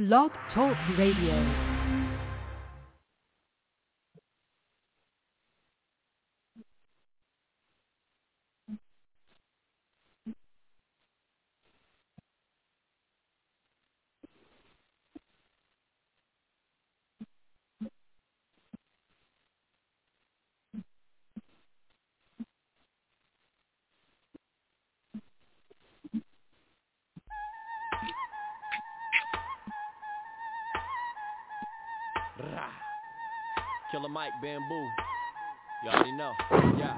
Blog Talk Radio. Killer Mike, Bamboo. You already know. Yeah.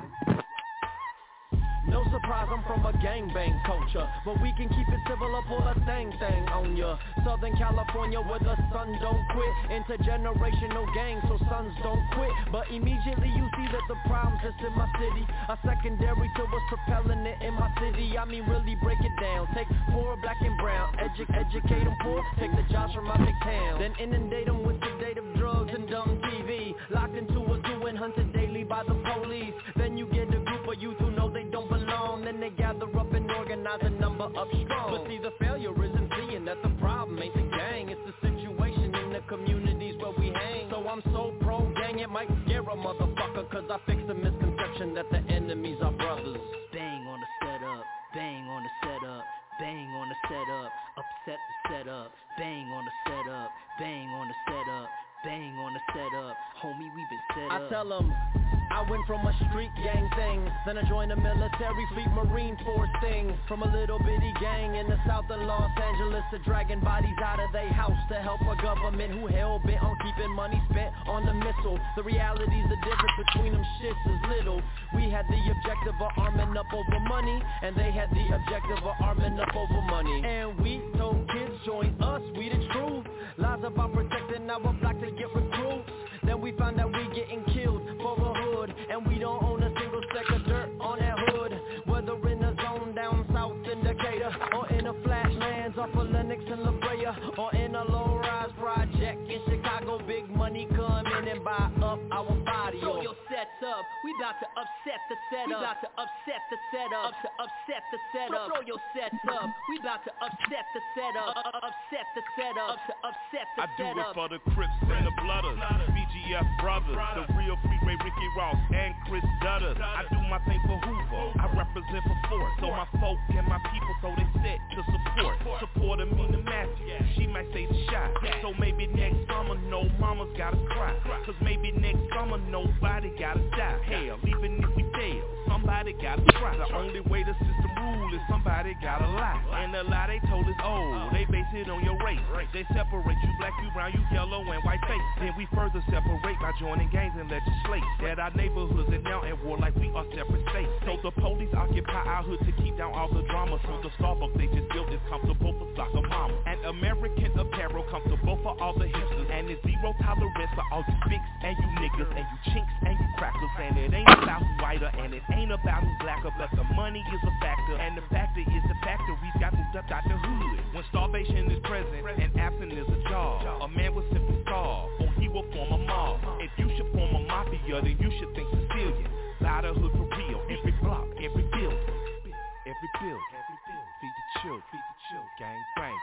No surprise, I'm from a gangbang culture, but we can keep it civil or pull a thing on ya. Southern California where the sun don't quit. Intergenerational gang, so sons don't quit. But immediately you see that the problem's just in my city. A secondary to what's propelling it in my city. I mean really break it down. Take poor, black and brown, educate them poor. Take the jobs from my big town, then inundate them with sedative drugs and dumb TV. Locked into a zoo and hunted daily by the police. Then you get a group of youth who know they don't belong. Then they gather up and organize a number up strong. But see, the failure isn't seeing that the problem ain't the gang. It's the situation in the communities where we hang. So I'm so pro-gang, it might scare a motherfucker, cause I fix the misconception that the enemies are brothers. Bang on the setup, bang on the setup, bang on the setup, upset the setup, bang on the setup, bang on the setup, bang on the setup, homie, we been set up. I tell them, I went from a street gang thing, then I joined the military fleet Marine Force thing. From a little bitty gang in the south of Los Angeles to dragging bodies out of their house to help a government who hell-bent on keeping money spent on the missile. The reality's the difference between them shits is little. We had the objective of arming up over money, and they had the objective of arming up over money. And we told kids, join us, we the truth. Lies about protecting our black to get recruits. Then we found out we getting killed for a hood, and we don't own a single speck of dirt on that hood. Whether in a zone down south in Decatur, or in a flatlands off of Lenox and La Brea, or in a low-rise project in Chicago, big money come in and buy up our body. Throw your sets up, we bout to upset the setup. We bout to upset the setup, to upset the setup. Throw your sets up, we bout to upset the setup, upset the setup, to upset the setup. I do it for the Crips and the Blooders, BGF brothers, the real Freeway Ricky Ross and Chris Dutters. I do my thing for Hoover, I represent for Fort, so my folk and my people, so they set to support. Support Amina Matthews, she might say the shot. So maybe next summer no mama's gotta cry, cause maybe next summer nobody gotta die. Hell, even if we fail, somebody gotta try. The only way the system rule is somebody gotta lie. And the lie they told is old, they base it on your race. They separate you black, you brown, you yellow and white face. Then we further separate by joining gangs and legislate that our neighborhoods are now at war like we are separate states. So the police occupy our hood to keep down all the drama. So the Starbucks they just built is comfortable for soccer mama. And American apparel comfortable for all the hipsters. And it's zero tolerance for all you fix and you niggas and you chinks and you crackers. And it ain't about who's whiter and it ain't about who's blacker, but the money is a factor. And the factor is the factor we've got moved up out the hood. When starvation is present and absent is a job, a man will simply starve or he will form a mob. If you should form a mafia, then you should think Sicilian. Buy the hood for real, every block, every building, every building. Feed the children, gang bang,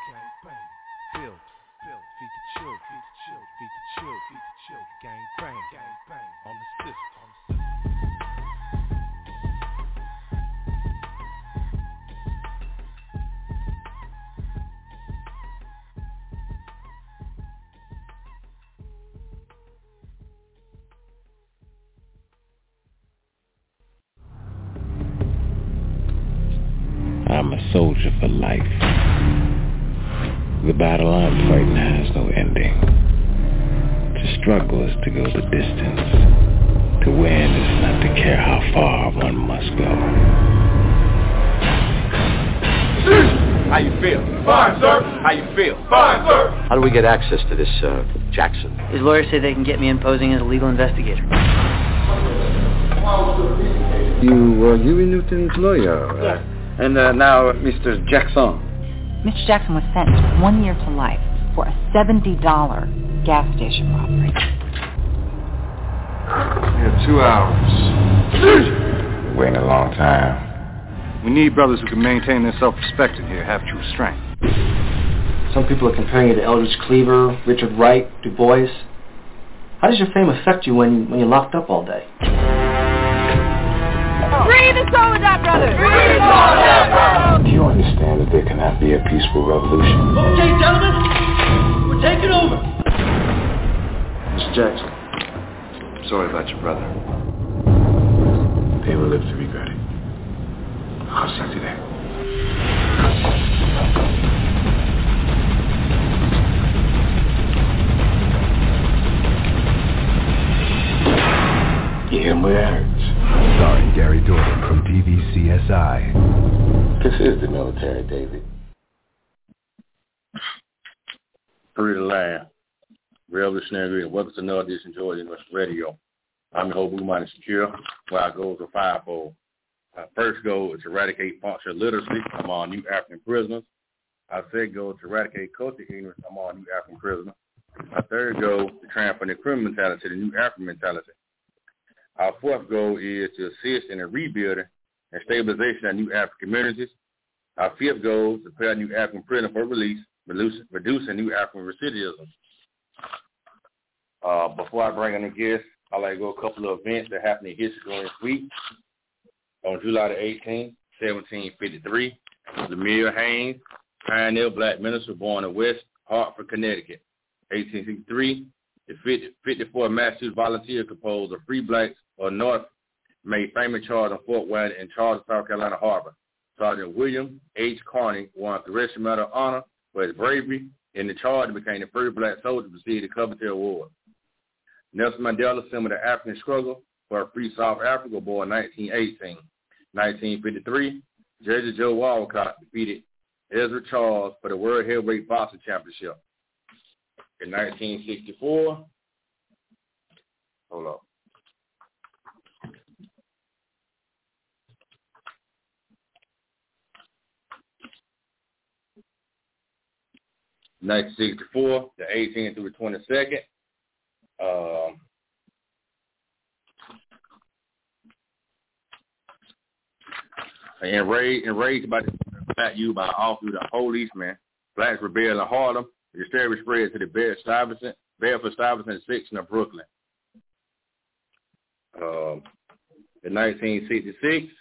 build, feed the children, feed the children, gang bang, on the system. I'm a soldier for life. The battle I'm fighting has no ending. To struggle is to go the distance. To win is not to care how far one must go. How you feel? Fine, sir. How you feel? Fine, sir. How do we get access to this, Jackson? His lawyers say they can get me in posing as a legal investigator. You were Huey Newton's lawyer. Yes. And now, Mr. Jackson. Mr. Jackson was sentenced 1 year to life for a $70 gas station robbery. We have 2 hours. We're waiting a long time. We need brothers who can maintain their self-respect in here, have true strength. Some people are comparing you to Eldridge Cleaver, Richard Wright, Du Bois. How does your fame affect you when you're locked up all day? Free the Soledad brothers! Free the Soledad brothers! Do you understand that there cannot be a peaceful revolution? Okay, gentlemen, we're taking over. Mr. Jackson, sorry about your brother. They will live to regret it. I'll see you there. Where it hurts. Starring Gary Dolan from TVCSI. This is the military, David. Free the land. Revolutionary. Welcome to another edition of Georgia University Radio. I'm your host, Blue Minded Secure, where our goals are fivefold. Our first goal is to eradicate functional literacy among new African prisoners. Our second goal is to eradicate cultural ignorance among new African prisoners. Our third goal is to transfer the criminal mentality to the new African mentality. Our fourth goal is to assist in the rebuilding and stabilization of new African communities. Our fifth goal is to prepare new African prisoners for release, reducing new African recidivism. Before I bring in the guests, I'd like to go a couple of events that happened in history during this week. On July the 18th, 1753, Lemuel Haynes, pioneer black minister born in West Hartford, Connecticut. 1863, the 54th Massachusetts Volunteer composed of Free Blacks of North made famous charge on Fort Wayne in Charles, South Carolina Harbor. Sergeant William H. Carney won the Congressional Medal of Honor for his bravery in the charge and became the first black soldier to receive the Coventry Award. Nelson Mandela symbolized the African struggle for a free South Africa, born in 1918. 1953, Jersey Joe Walcott defeated Ezra Charles for the World Heavyweight Boxing Championship. In 1964, hold on. In 1964, the 18th through the 22nd, enraged by the fact you by all through the policeman, blacks rebelled in Harlem. The hysteria spread to the Bedford-Stuyvesant section of Brooklyn. In 1966,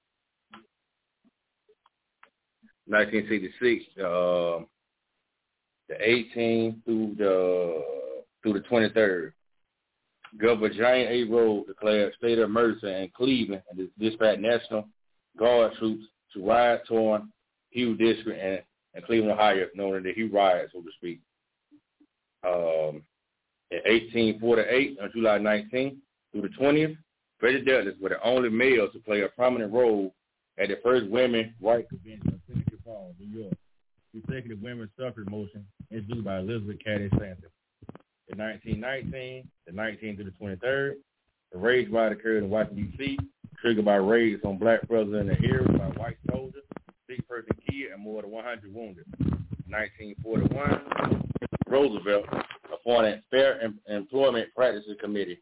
the 18th through the 23rd, Governor James A. Rhodes declared state of emergency in Cleveland and dispatched National Guard troops to riot-torn Hugh District and Cleveland, Ohio, known as the Hugh Riot, so to speak. In 1848, on July 19th through the 20th, Frederick Douglass were the only males to play a prominent role at the first women's rights convention in Seneca Falls, New York, reflecting the women's suffrage motion introduced by Elizabeth Cady Stanton. In 1919, the 19th through the 23rd, the rage riot occurred in Washington, D.C., triggered by raids on black brothers and their heroes by white soldiers, 6-person killed, and more than 100 wounded. In 1941, Roosevelt appointed Fair Employment Practices Committee.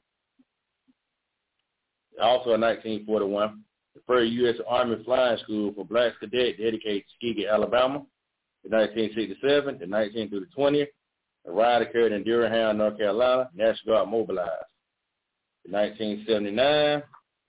Also in 1941, the first U.S. Army Flying School for black cadets dedicated to Tuskegee, Alabama. In 1967, the 19th through the 20th, the riot occurred in Durham, North Carolina. National Guard mobilized. In 1979,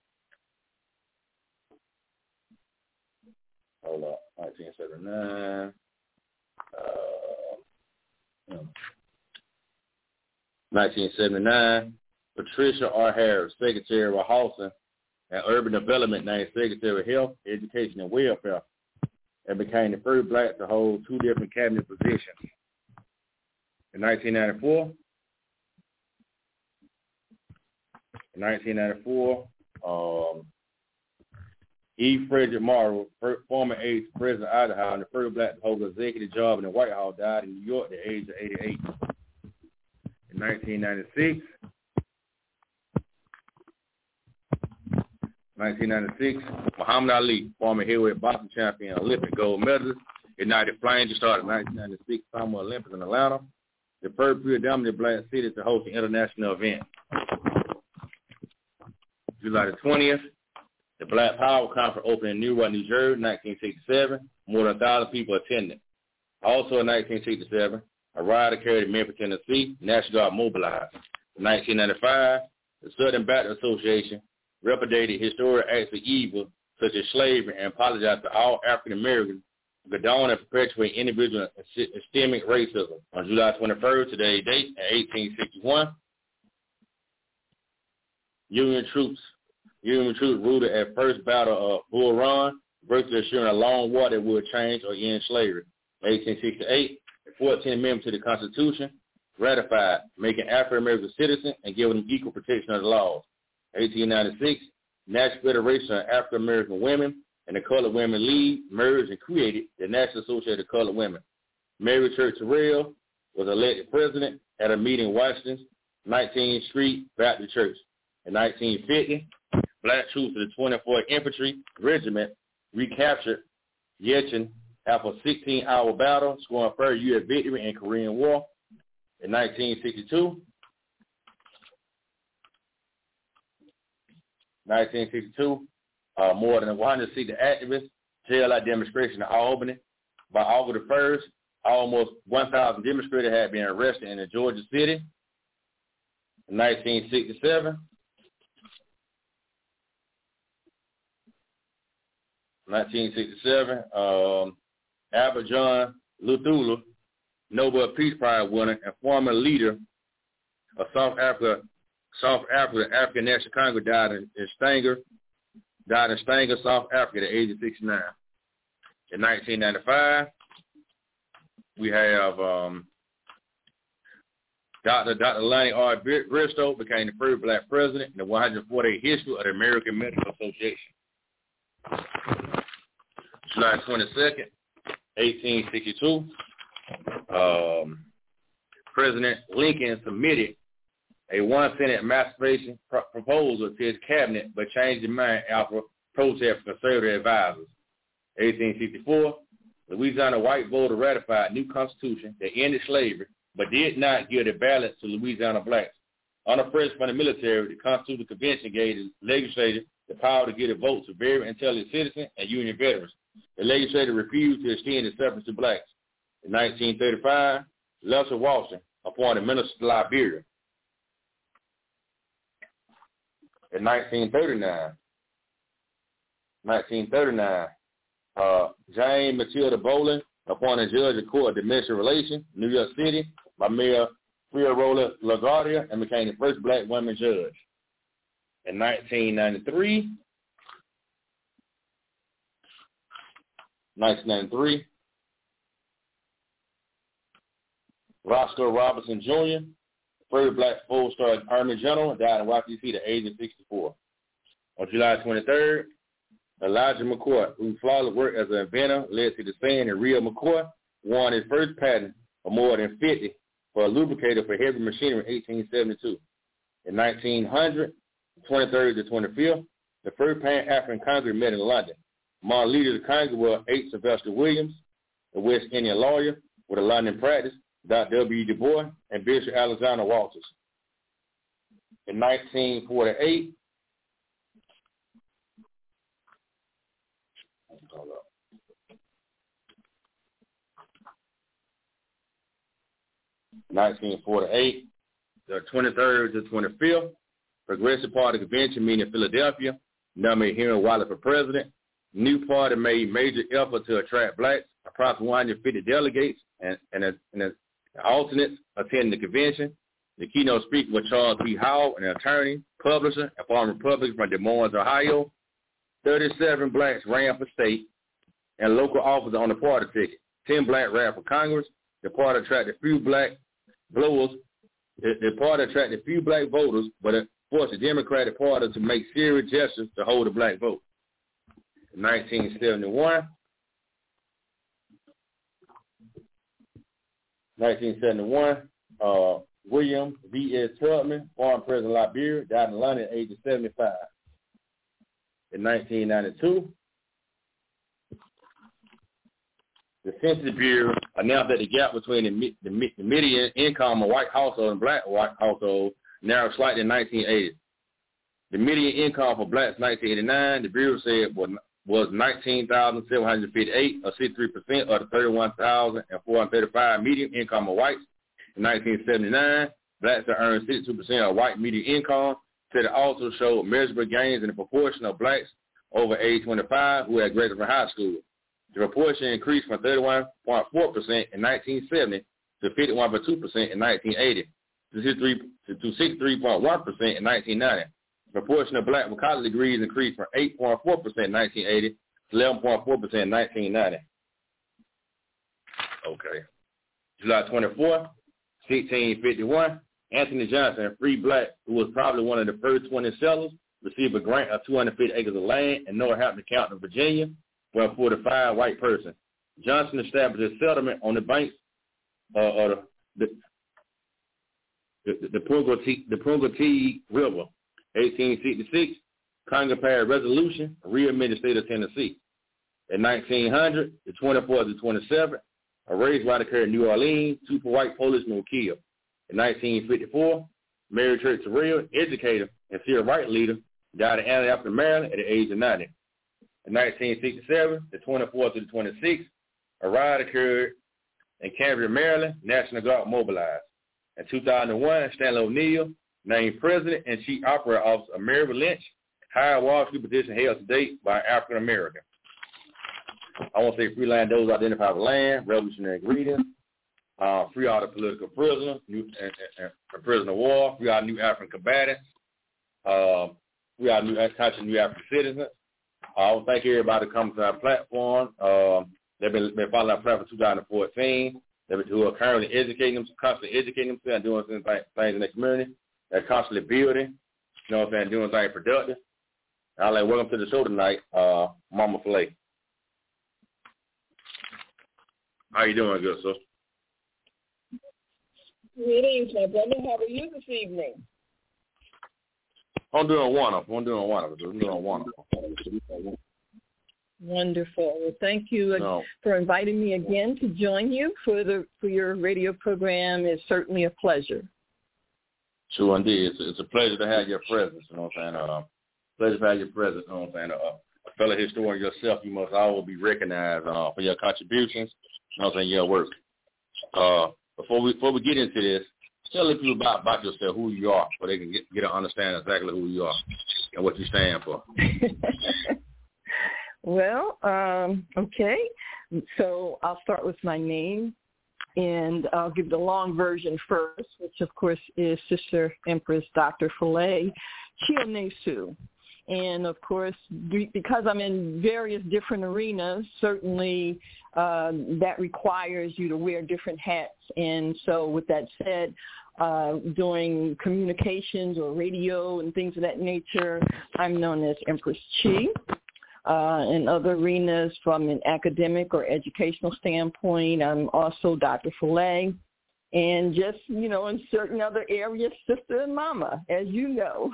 1979, Patricia R. Harris, Secretary of Housing and Urban Development, named Secretary of Health, Education, and Welfare, and became the first black to hold two different cabinet positions. In 1994, E. Frederick Morrow, former aide to President Eisenhower, and the first black to hold an executive job in the White House, died in New York at the age of 88. In 1996, Muhammad Ali, former heavyweight boxing champion, Olympic gold medalist, ignited flames to start the 1996 Summer Olympics in Atlanta, the first predominantly black city to host an international event. July the 20th, the Black Power Conference opened in Newark, New Jersey, 1967. More than 1,000 people attended. Also in 1967, a riot occurred in Memphis, Tennessee. National Guard mobilized. In 1995, the Southern Baptist Association repudiated historic acts of evil such as slavery and apologized to all African Americans for condoning and perpetuating individual and systemic racism. On July 21st, today's date, in 1861, Union troops ruled at First Battle of Bull Run, virtually assuring a long war that would change or end slavery. 1868, the 14th Amendment to the Constitution ratified, making African Americans citizens and giving them equal protection of the laws. 1896, National Federation of African American Women and the Colored Women League merged and created the National Association of Colored Women. Mary Church Terrell was elected president at a meeting in Washington's 19th Street Baptist Church. In 1950, black troops of the 24th Infantry Regiment recaptured Yechen after a 16-hour battle, scoring first U.S. victory in Korean War. In 1962, more than 160 activists held a demonstration in Albany. By August 1st, almost 1,000 demonstrators had been arrested in the Georgia city. In 1967, Albert John Luthuli, Nobel Peace Prize winner and former leader of South Africa African National Congress, died in Stanger, South Africa at the age of 69. In 1995, we have Dr. Lonnie R. Bristow became the first black president in the 148th history of the American Medical Association. July 22nd, 1862, President Lincoln submitted a 1 cent emancipation proposal to his cabinet, but changed his mind after protest from conservative advisors. 1864, Louisiana white voters ratified a new constitution that ended slavery, but did not give the ballot to Louisiana blacks. Under pressure from the military, the Constitutional Convention gave the legislature the power to give a vote to very intelligent citizens and Union veterans. The legislature refused to extend the suffrage to blacks. In 1935, Lester Walton appointed Minister to Liberia. In 1939, Jane Matilda Bolin appointed judge of court of domestic relations, New York City, by Mayor Fiola LaGuardia, and became the first black woman judge. In 1993, Roscoe Robinson Jr., first black four-star Army general, died in Washington, D.C. at the age of 64. On July 23rd, Elijah McCoy, whose flawless work as an inventor led to the saying that Real McCoy won his first patent of more than 50 for a lubricator for heavy machinery in 1872. In 1900, 23rd to 25th, the first Pan-African Congress met in London. Among leaders of the Congress were H. Sylvester Williams, a West Indian lawyer with a London practice, Dr. W. Du Bois, and Bishop Alexander Walters. In 1948, the 23rd to 25th, Progressive Party Convention meeting in Philadelphia, nominated Henry Wiley for president. New party made major effort to attract blacks. Approximately 150 delegates and alternates attended the convention. The keynote speaker was Charles B. Howell, an attorney, publisher, and former Republican from Des Moines, Ohio. 37 blacks ran for state and local office on the party ticket. 10 blacks ran for Congress. The party attracted few black blowers. The party attracted few black voters, but it forced the Democratic Party to make serious gestures to hold the black vote. In 1971, William V.S. Tubman, former president of Liberia, died in London at the age of 75. In 1992, the Census Bureau announced that the gap between the median income of white household and black white household narrowed slightly in 1980. The median income for blacks in 1989, the Bureau said, was was 19,758, or 63% of the 31,435 median income of whites. In 1979, blacks that earned 62% of white median income. Said it also showed measurable gains in the proportion of blacks over age 25 who had graduated from high school. The proportion increased from 31.4% in 1970 to 51.2% in 1980 to 63.1% in 1990. The proportion of black with college degrees increased from 8.4% in 1980 to 11.4% in 1990. Okay. July 24, 1651, Anthony Johnson, a free black who was probably one of the first 20 settlers, received a grant of 250 acres of land in Northampton County, Virginia, for a 45 white person. Johnson established a settlement on the banks of the Pungatee River. 1866, Congress passed a resolution readmitted the state of Tennessee. In 1900, the 24th to 27th, a race riot occurred in New Orleans. 2 white policemen were killed. In 1954, Mary Church Terrell, educator and civil rights leader, died in Ann Arbor, Maryland, at the age of 90. In 1967, the 24th to the 26th, a riot occurred in Cambridge, Maryland. National Guard mobilized. In 2001, Stanley O'Neill, named President and Chief Operating Officer of Merrill Lynch, hired Wall Street position held to date by African American. I want to say free land those identified with land, revolutionary greetings, free all the political prisoners, prisoner of war, free all new African combatants, free all new African citizens. I want to thank everybody coming to our platform. They've been following our platform 2014. Who are currently constantly educating themselves and doing things in the community. They're constantly building, you know what I'm saying, doing things productive. I'd like welcome to the show tonight, Mama Filet. How you doing, good sir? Greetings, my brother. How are you this evening? I'm doing wonderful. Wonderful. Well, thank you for inviting me again to join you for your radio program. It's certainly a pleasure. Sure, indeed. It's a pleasure to have your presence, you know what I'm saying? Pleasure to have your presence, you know what I'm saying? A fellow historian yourself, you must always be recognized for your contributions, you know what I'm saying, your work. Before we get into this, tell the people about yourself, who you are, so they can get to understand exactly who you are and what you stand for. Well, okay. So I'll start with my name, and I'll give the long version first, which, of course, is Sister Empress Dr. Filet Chianesu. And, of course, because I'm in various different arenas, certainly that requires you to wear different hats. And so with that said, doing communications or radio and things of that nature, I'm known as Empress Chi. In other arenas, from an academic or educational standpoint, I'm also Dr. Filet. And just, in certain other areas, Sister and Mama, as you know.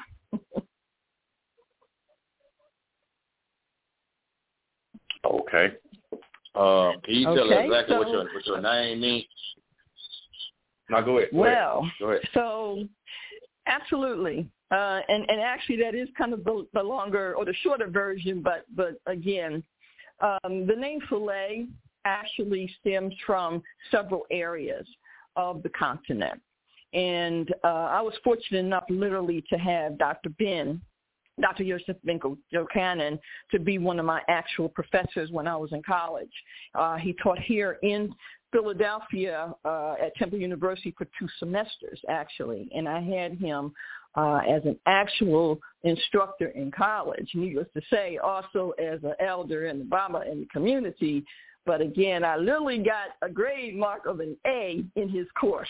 Okay. Can you tell us exactly what your name means? No, go ahead. Go ahead. So absolutely. And actually that is kind of the longer or the shorter version, but again, the name Filet actually stems from several areas of the continent. And I was fortunate enough literally to have Dr. Yosef Ben Jochanan, to be one of my actual professors when I was in college. He taught here in Philadelphia at Temple University for 2 semesters, actually, and I had him as an actual instructor in college, needless to say, also as an elder and a Baba in the community. But again, I literally got a grade mark of an A in his course.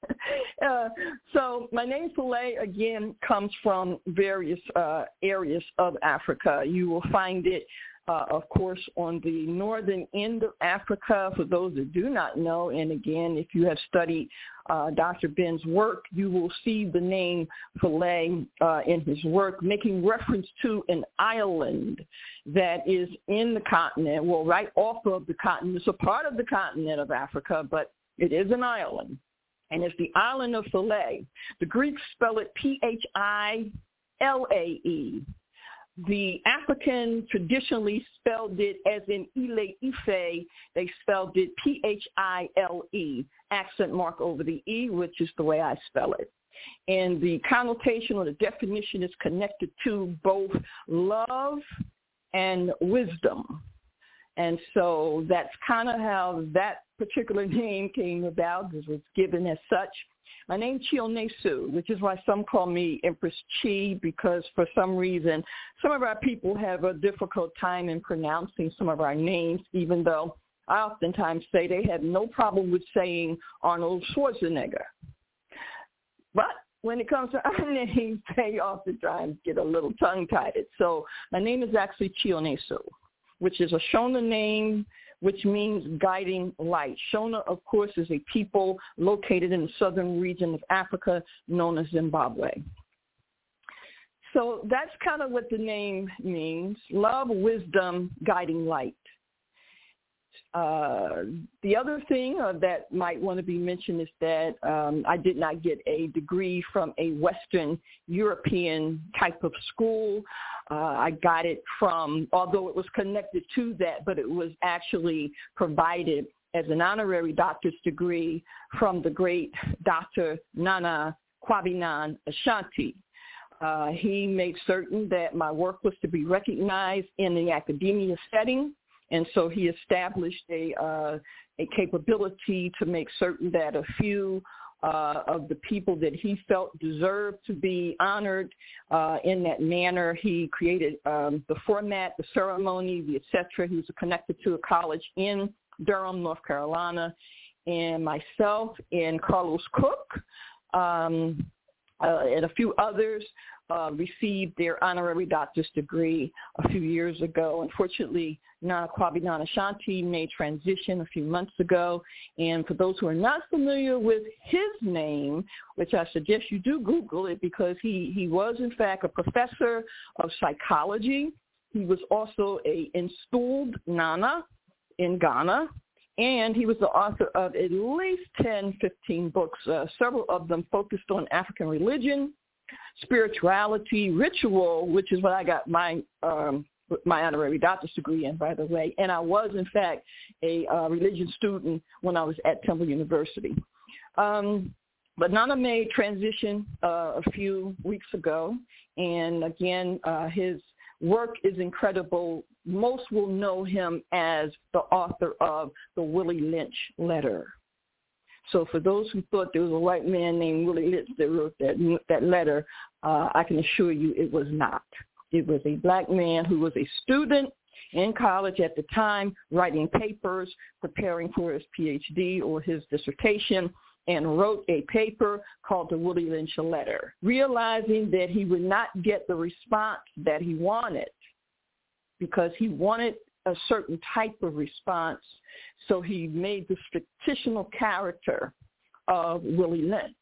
So my name Filet, again, comes from various areas of Africa. You will find it, of course, on the northern end of Africa, for those that do not know. And again, if you have studied Dr. Ben's work, you will see the name Filet in his work, making reference to an island that is in the continent, well, right off of the continent. It's a part of the continent of Africa, but it is an island. And it's the island of Philae. The Greeks spell it Philae. The African traditionally spelled it as in Ile Ife. They spelled it Phile, accent mark over the E, which is the way I spell it. And the connotation or the definition is connected to both love and wisdom. And so that's kind of how that particular name came about. It was given as such. My name is Chionesu, which is why some call me Empress Chi, because for some reason, some of our people have a difficult time in pronouncing some of our names, even though I oftentimes say they have no problem with saying Arnold Schwarzenegger. But when it comes to our names, they oftentimes get a little tongue-tied. So my name is actually Chionesu, which is a Shona name, which means guiding light. Shona, of course, is a people located in the southern region of Africa known as Zimbabwe. So that's kind of what the name means, love, wisdom, guiding light. The other thing that might want to be mentioned is that I did not get a degree from a Western European type of school. I got it from, although it was connected to that, but it was actually provided as an honorary doctor's degree from the great Dr. Nana Kwabena Ashanti. He made certain that my work was to be recognized in the academia setting. And so he established a capability to make certain that a few of the people that he felt deserved to be honored in that manner. He created the format, the ceremony, the et cetera. He was connected to a college in Durham, North Carolina, and myself and Carlos Cook and a few others received their honorary doctor's degree a few years ago. Unfortunately, Nana Kwabena Ashanti made transition a few months ago. And for those who are not familiar with his name, which I suggest you do Google it, because he was, in fact, a professor of psychology. He was also a installed Nana in Ghana. And he was the author of at least 10, 15 books, several of them focused on African religion, spirituality, ritual, which is what I got my honorary doctor's degree in, by the way. And I was, in fact, a religion student when I was at Temple University. But Nana made transition a few weeks ago. And again, his work is incredible. Most will know him as the author of the Willie Lynch letter. So for those who thought there was a white man named Willie Lynch that wrote that letter, I can assure you it was not. It was a black man who was a student in college at the time, writing papers, preparing for his PhD or his dissertation, and wrote a paper called the Willie Lynch letter, realizing that he would not get the response that he wanted because he wanted a certain type of response. So he made the fictional character of Willie Lynch.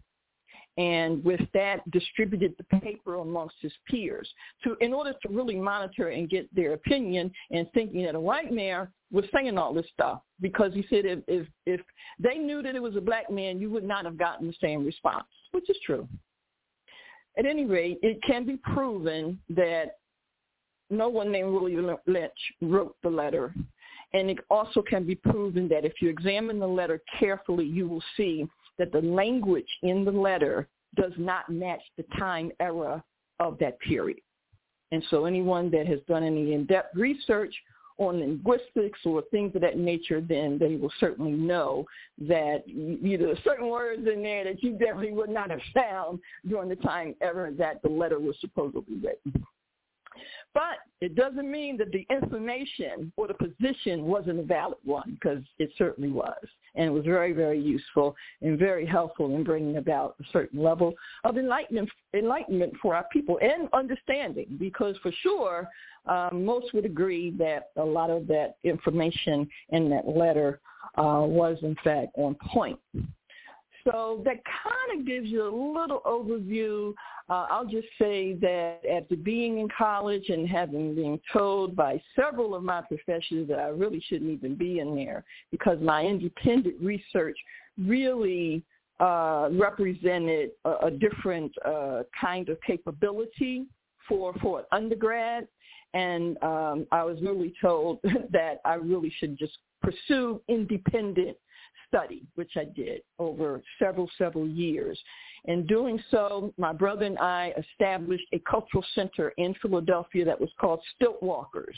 And with that, distributed the paper amongst his peers in order to really monitor and get their opinion, and thinking that a white man was saying all this stuff, because he said if they knew that it was a black man, you would not have gotten the same response, which is true. At any rate, it can be proven that no one named Willie Lynch wrote the letter. And it also can be proven that if you examine the letter carefully, you will see that the language in the letter does not match the time era of that period. And so anyone that has done any in-depth research on linguistics or things of that nature, then they will certainly know that there are certain words in there that you definitely would not have found during the time era that the letter was supposedly written. But it doesn't mean that the information or the position wasn't a valid one, because it certainly was. And it was very, very useful and very helpful in bringing about a certain level of enlightenment for our people and understanding, because for sure, most would agree that a lot of that information in that letter was, in fact, on point. So that kind of gives you a little overview. I'll just say that after being in college and having been told by several of my professors that I really shouldn't even be in there, because my independent research really represented a different kind of capability for an undergrad, and I was really told that I really should just pursue independent study, which I did over several years. In doing so, my brother and I established a cultural center in Philadelphia that was called Stilt Walkers,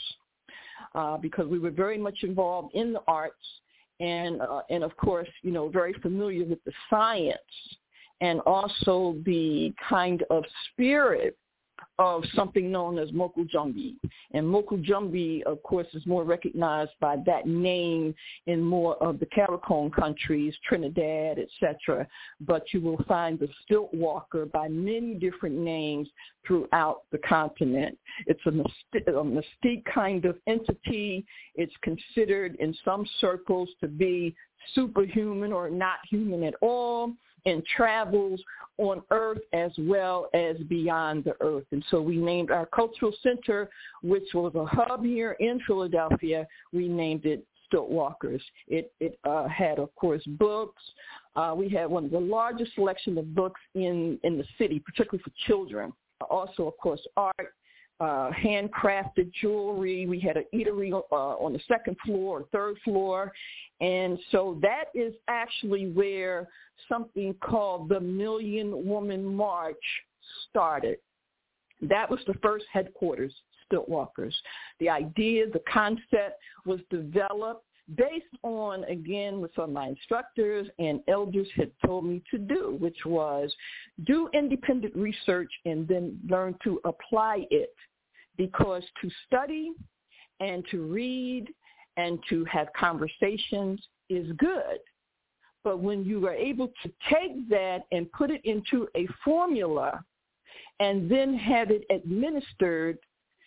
because we were very much involved in the arts and of course, very familiar with the science and also the kind of spirit of something known as Mokujumbi. And Mokujumbi, of course, is more recognized by that name in more of the CARICOM countries, Trinidad, etc. But you will find the Stilt Walker by many different names throughout the continent. It's a mystique kind of entity. It's considered in some circles to be superhuman or not human at all, and travels on Earth as well as beyond the Earth. And so we named our cultural center, which was a hub here in Philadelphia, we named it Stilt Walkers. It had, of course, books. We had one of the largest selection of books in the city, particularly for children. Also, of course, art, handcrafted jewelry. We had an eatery on the second floor or third floor. And so that is actually where something called the Million Woman March started. That was the first headquarters, Stilt Walkers. The idea, the concept was developed based on, again, what some of my instructors and elders had told me to do, which was do independent research and then learn to apply it. Because to study and to read and to have conversations is good. But when you are able to take that and put it into a formula and then have it administered,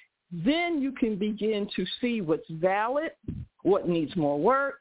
then you can begin to see what's valid, what needs more work,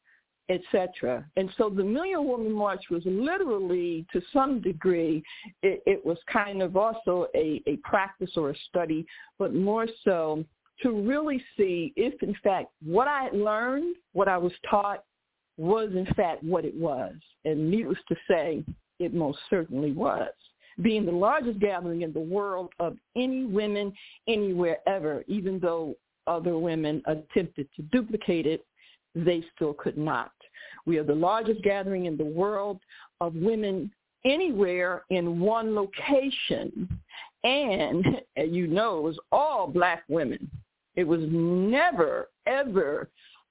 etc. And so the Million Woman March was literally, to some degree, it was kind of also a practice or a study, but more so to really see if, in fact, what I had learned, what I was taught, was, in fact, what it was. And needless to say, it most certainly was. Being the largest gathering in the world of any women anywhere ever, even though other women attempted to duplicate it, they still could not. We are the largest gathering in the world of women anywhere in one location. And, it was all black women. It was never, ever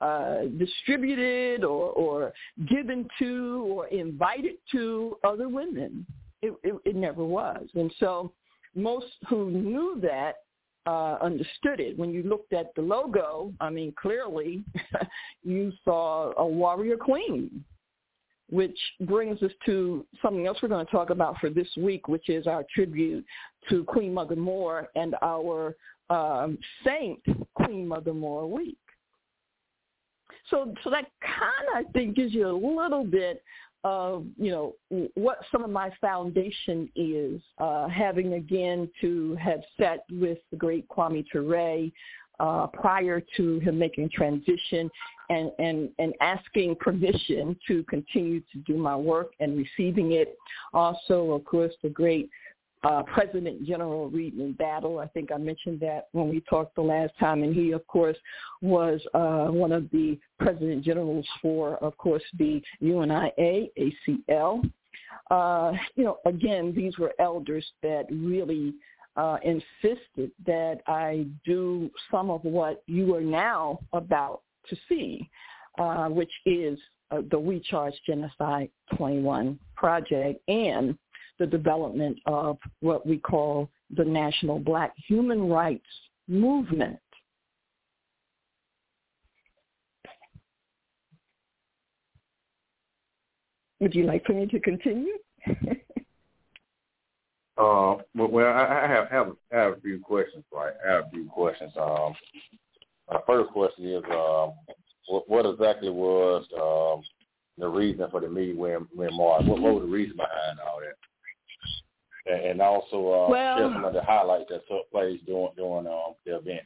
distributed or given to or invited to other women. It never was. And so most who knew that understood it. When you looked at the logo, clearly you saw a warrior queen, which brings us to something else we're going to talk about for this week, which is our tribute to Queen Mother Moore and our Saint Queen Mother Moore Week. So that kind of, I think, gives you a little bit of, what some of my foundation is, having, again, to have sat with the great Kwame Ture prior to him making transition and asking permission to continue to do my work and receiving it. Also, of course, the great President General Reedman Battle. I think I mentioned that when we talked the last time, and he, of course, was one of the President Generals for, of course, the UNIA, ACL. Again, these were elders that really insisted that I do some of what you are now about to see, which is the We Charge Genocide 21 project and the development of what we call the National Black Human Rights Movement. Would you like for me to continue? Well, I have a few questions, right? I have a few questions. My first question is, what exactly was the reason for the Million Women March? What was the reason behind all that? And also share some of the highlights that took place during the event.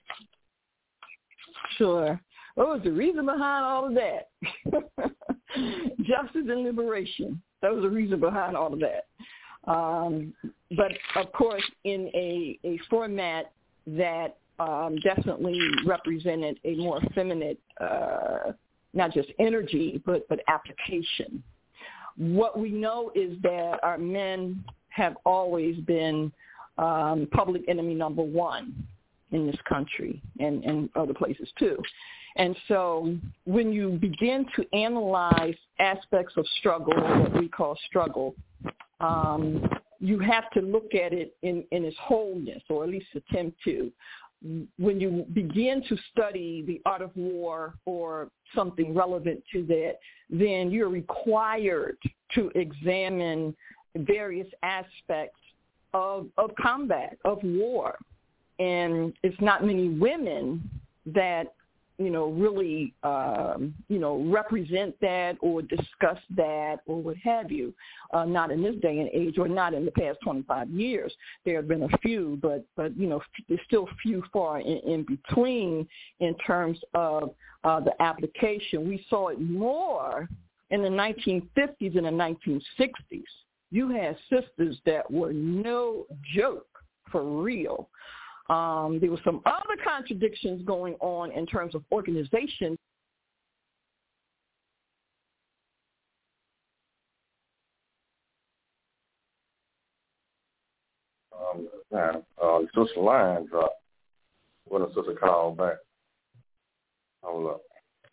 Sure. What was the reason behind all of that? Justice and liberation. That was the reason behind all of that. but of course in a format that definitely represented a more feminine, not just energy, but application. What we know is that our men have always been public enemy number one in this country and other places too. And so when you begin to analyze aspects of struggle, or what we call struggle, you have to look at it in its wholeness, or at least attempt to. When you begin to study the art of war or something relevant to that, then you're required to examine various aspects of combat, of war. And it's not many women that, really, represent that or discuss that or what have you. Not in this day and age, or not in the past 25 years. There have been a few, but there's still few far in between in terms of the application. We saw it more in the 1950s and the 1960s. You had sisters that were no joke, for real. There were some other contradictions going on in terms of organization. The sister line dropped. When the sister called back. Hold up.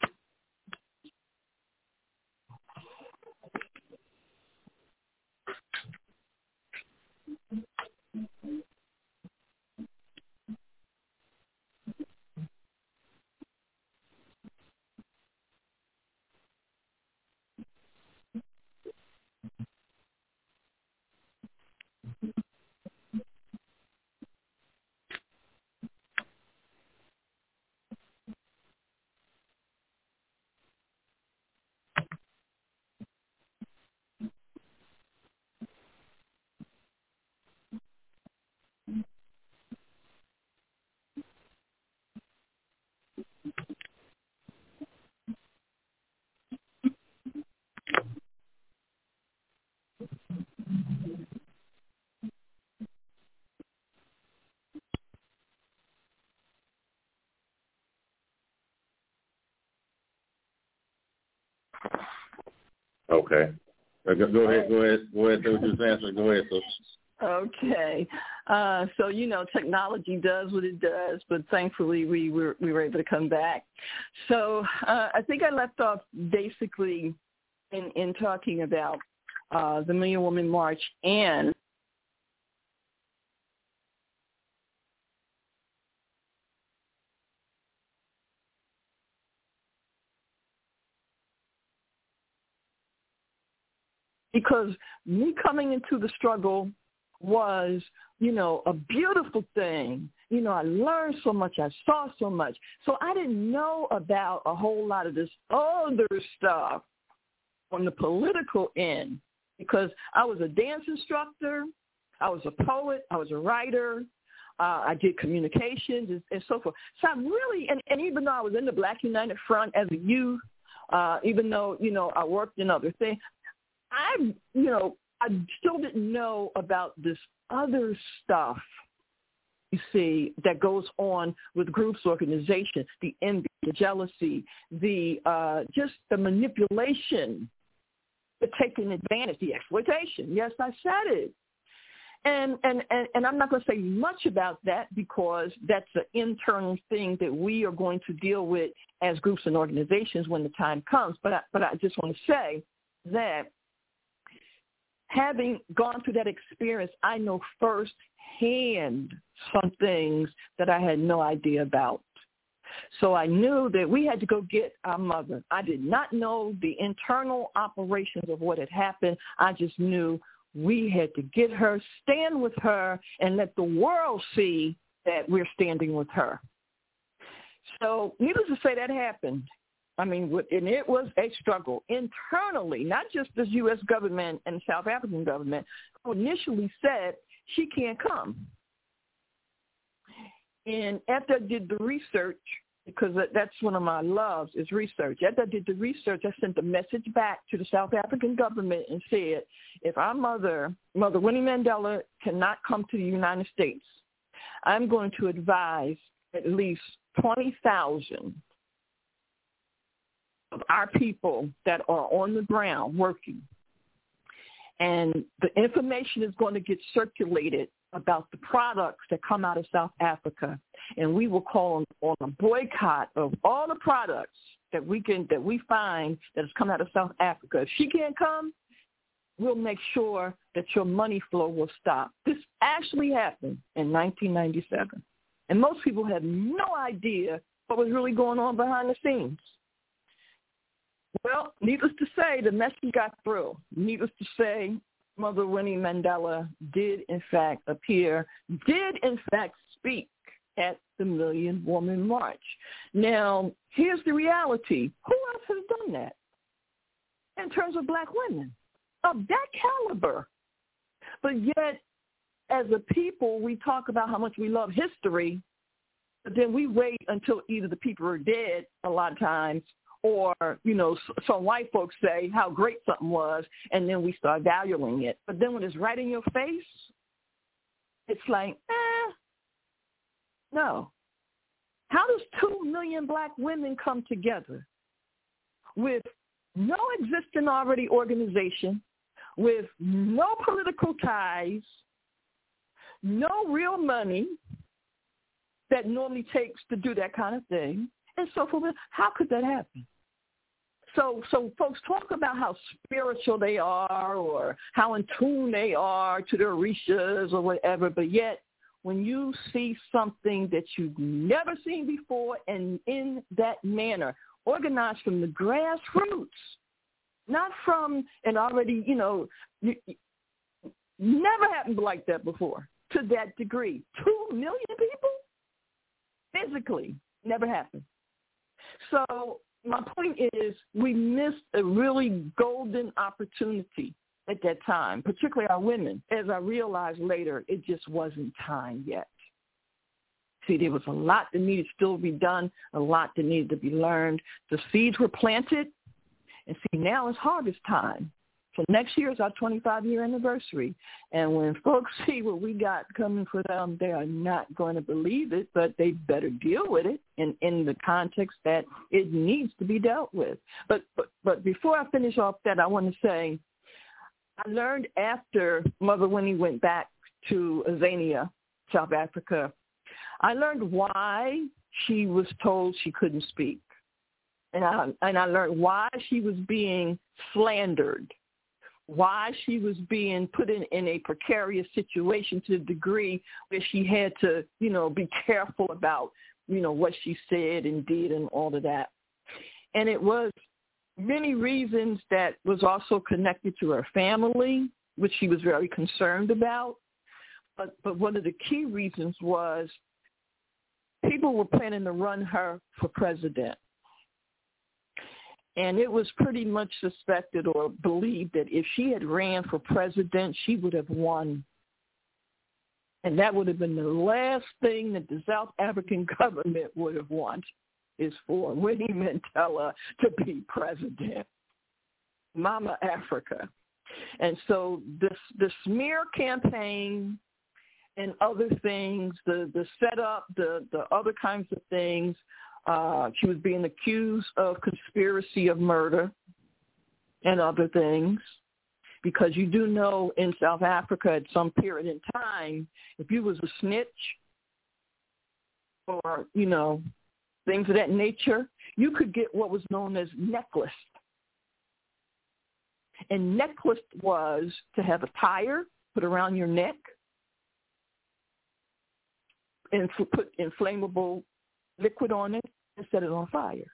Okay. Go ahead. Do what you're answering. Go ahead, sis. Okay. So, technology does what it does, but thankfully we were able to come back. So I think I left off basically in talking about the Million Woman March and because me coming into the struggle was, a beautiful thing. I learned so much. I saw so much. So I didn't know about a whole lot of this other stuff on the political end because I was a dance instructor. I was a poet. I was a writer. I did communications and so forth. So I really, and even though I was in the Black United Front as a youth, even though, I worked in other things, I still didn't know about this other stuff, you see, that goes on with groups, organizations, the envy, the jealousy, the just the manipulation, the taking advantage, the exploitation. Yes, I said it. And I'm not going to say much about that because that's an internal thing that we are going to deal with as groups and organizations when the time comes. But I just want to say that having gone through that experience, I know firsthand some things that I had no idea about. So I knew that we had to go get our mother. I did not know the internal operations of what had happened. I just knew we had to get her, stand with her, and let the world see that we're standing with her. So needless to say, that happened. I mean, and it was a struggle internally, not just the U.S. government and South African government, who initially said she can't come. And after I did the research, because that's one of my loves is research. After I did the research, I sent a message back to the South African government and said, if our Mother Winnie Mandela, cannot come to the United States, I'm going to advise at least 20,000 of our people that are on the ground working. And the information is going to get circulated about the products that come out of South Africa, and we will call on a boycott of all the products that we find that has come out of South Africa. If she can't come, we'll make sure that your money flow will stop. This actually happened in 1997, and most people had no idea what was really going on behind the scenes. Well, needless to say, the message got through. Needless to say, Mother Winnie Mandela did, in fact, appear, did, in fact, speak at the Million Woman March. Now, here's the reality. Who else has done that in terms of black women of that caliber? But yet, as a people, we talk about how much we love history, but then we wait until either the people are dead a lot of times, or, some white folks say how great something was, and then we start valuing it. But then when it's right in your face, it's like, no. How does 2 million black women come together with no existing already organization, with no political ties, no real money that normally takes to do that kind of thing, and so forth? How could that happen? So folks talk about how spiritual they are or how in tune they are to their orishas or whatever, but yet when you see something that you've never seen before and in that manner, organized from the grassroots, not from an already, never happened like that before to that degree. 2 million people? Physically, never happened. So my point is we missed a really golden opportunity at that time, particularly our women. As I realized later, it just wasn't time yet. See, there was a lot that needed still to be done, a lot that needed to be learned. The seeds were planted, and see, now it's harvest time. So next year is our 25-year anniversary. And when folks see what we got coming for them, they are not going to believe it, but they better deal with it in the context that it needs to be dealt with. But before I finish off that, I want to say I learned after Mother Winnie went back to Azania, South Africa, I learned why she was told she couldn't speak. And I learned why she was being slandered, why she was being put in a precarious situation to the degree where she had to, be careful about, what she said and did and all of that. And it was many reasons that was also connected to her family, which she was very concerned about. But one of the key reasons was people were planning to run her for president. And it was pretty much suspected or believed that if she had ran for president, she would have won. And that would have been the last thing that the South African government would have wanted, is for Winnie Mandela to be president. Mama Africa. And so the smear campaign and other things, the setup, the other kinds of things, she was being accused of conspiracy of murder and other things, because you do know in South Africa at some period in time, if you was a snitch or, things of that nature, you could get what was known as necklaced. And necklaced was to have a tire put around your neck and put inflammable liquid on it and set it on fire.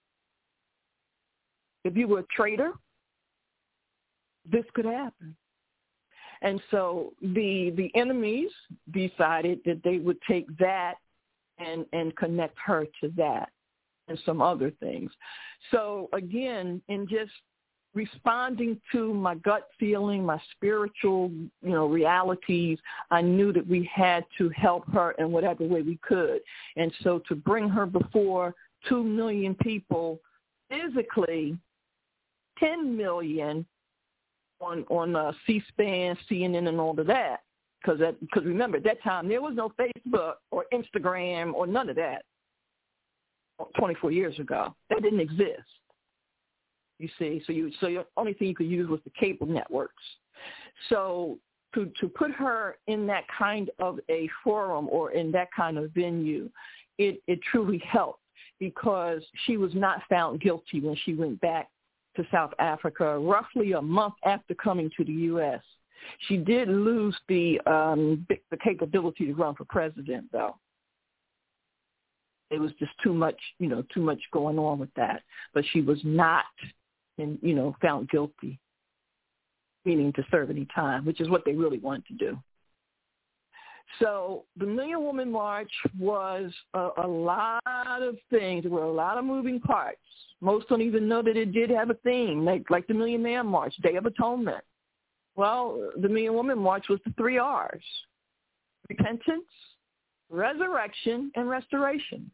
If you were a traitor, this could happen. And so the enemies decided that they would take that and connect her to that and some other things. So again, in just responding to my gut feeling, my spiritual, realities, I knew that we had to help her in whatever way we could. And so to bring her before 2 million people physically, 10 million on C-SPAN, CNN, and all of that, because remember, at that time, there was no Facebook or Instagram or none of that 24 years ago. That didn't exist. You see, so the only thing you could use was the cable networks. So to put her in that kind of a forum or in that kind of venue, it truly helped, because she was not found guilty when she went back to South Africa roughly a month after coming to the U.S. She did lose the capability to run for president, though. It was just too much going on with that. But she was not found guilty, meaning to serve any time, which is what they really wanted to do. So the Million Woman March was a lot of things. There were a lot of moving parts. Most don't even know that it did have a theme, like the Million Man March, Day of Atonement. Well, the Million Woman March was the 3 R's: repentance, resurrection, and restoration.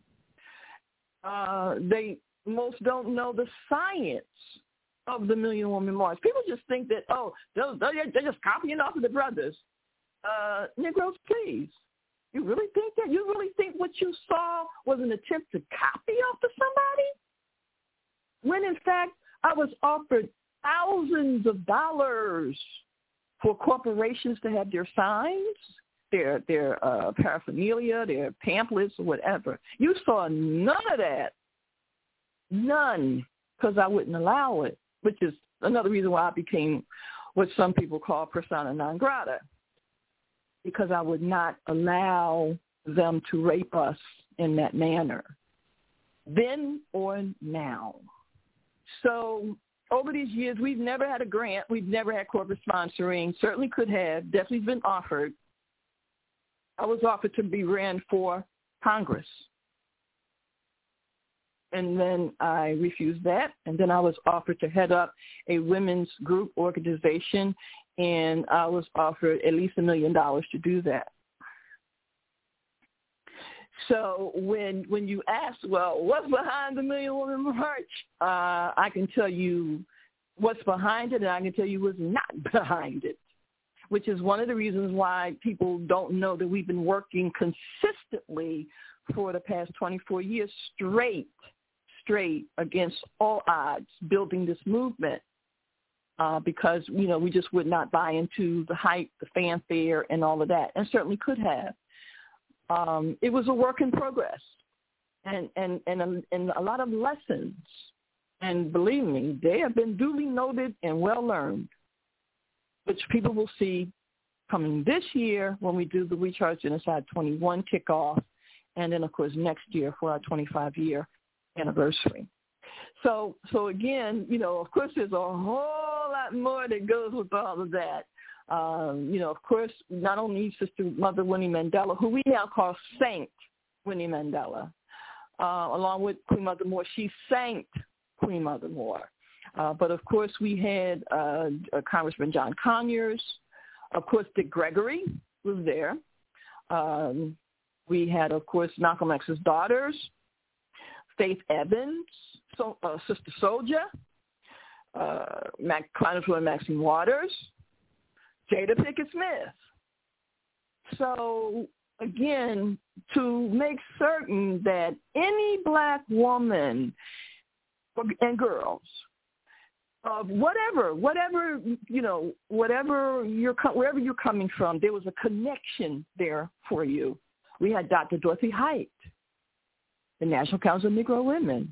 Most don't know the science of the Million Woman March. People just think that, they're just copying off of the brothers. Negroes, please. You really think that? You really think what you saw was an attempt to copy off of somebody? When, in fact, I was offered thousands of dollars for corporations to have their signs, their paraphernalia, their pamphlets, or whatever. You saw none of that. None, because I wouldn't allow it, which is another reason why I became what some people call persona non grata, because I would not allow them to rape us in that manner, then or now. So over these years, we've never had a grant. We've never had corporate sponsoring. Certainly could have, definitely been offered. I was offered to be ran for Congress. And then I refused that. And then I was offered to head up a women's group organization, and I was offered at least $1 million to do that. So when you ask, well, what's behind the Million Woman March? I can tell you what's behind it, and I can tell you what's not behind it, which is one of the reasons why people don't know that we've been working consistently for the past 24 years straight against all odds, building this movement, because, we just would not buy into the hype, the fanfare, and all of that, and certainly could have. It was a work in progress, and a lot of lessons, and believe me, they have been duly noted and well learned, which people will see coming this year when we do the We Charge Genocide 21 kickoff, and then, of course, next year for our 25-year anniversary. So again, of course, there's a whole lot more that goes with all of that. Of course, not only Sister Mother Winnie Mandela, who we now call Saint Winnie Mandela, along with Queen Mother Moore. She sanked Queen Mother Moore. But, of course, we had Congressman John Conyers. Of course, Dick Gregory was there. We had, of course, Malcolm X's daughters, Faith Evans, Sister Soldier, Congresswoman Maxine Waters, Jada Pinkett Smith. So, again, to make certain that any black woman and girls of wherever you're coming from, there was a connection there for you. We had Dr. Dorothy Height, the National Council of Negro Women.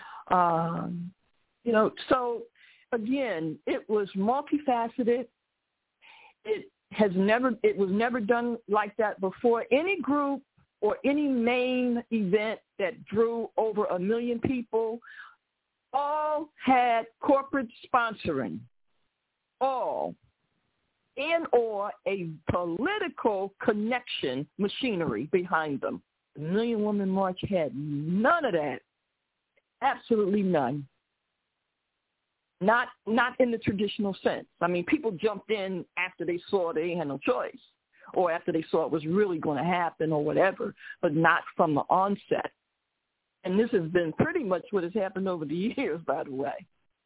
So again, it was multifaceted. It was never done like that before. Any group or any main event that drew over 1 million people all had corporate sponsoring, all, and or a political connection machinery behind them. The Million Woman March had none of that. Absolutely none. Not in the traditional sense. I mean, people jumped in after they saw they had no choice, or after they saw it was really going to happen or whatever, but not from the onset. And this has been pretty much what has happened over the years, by the way.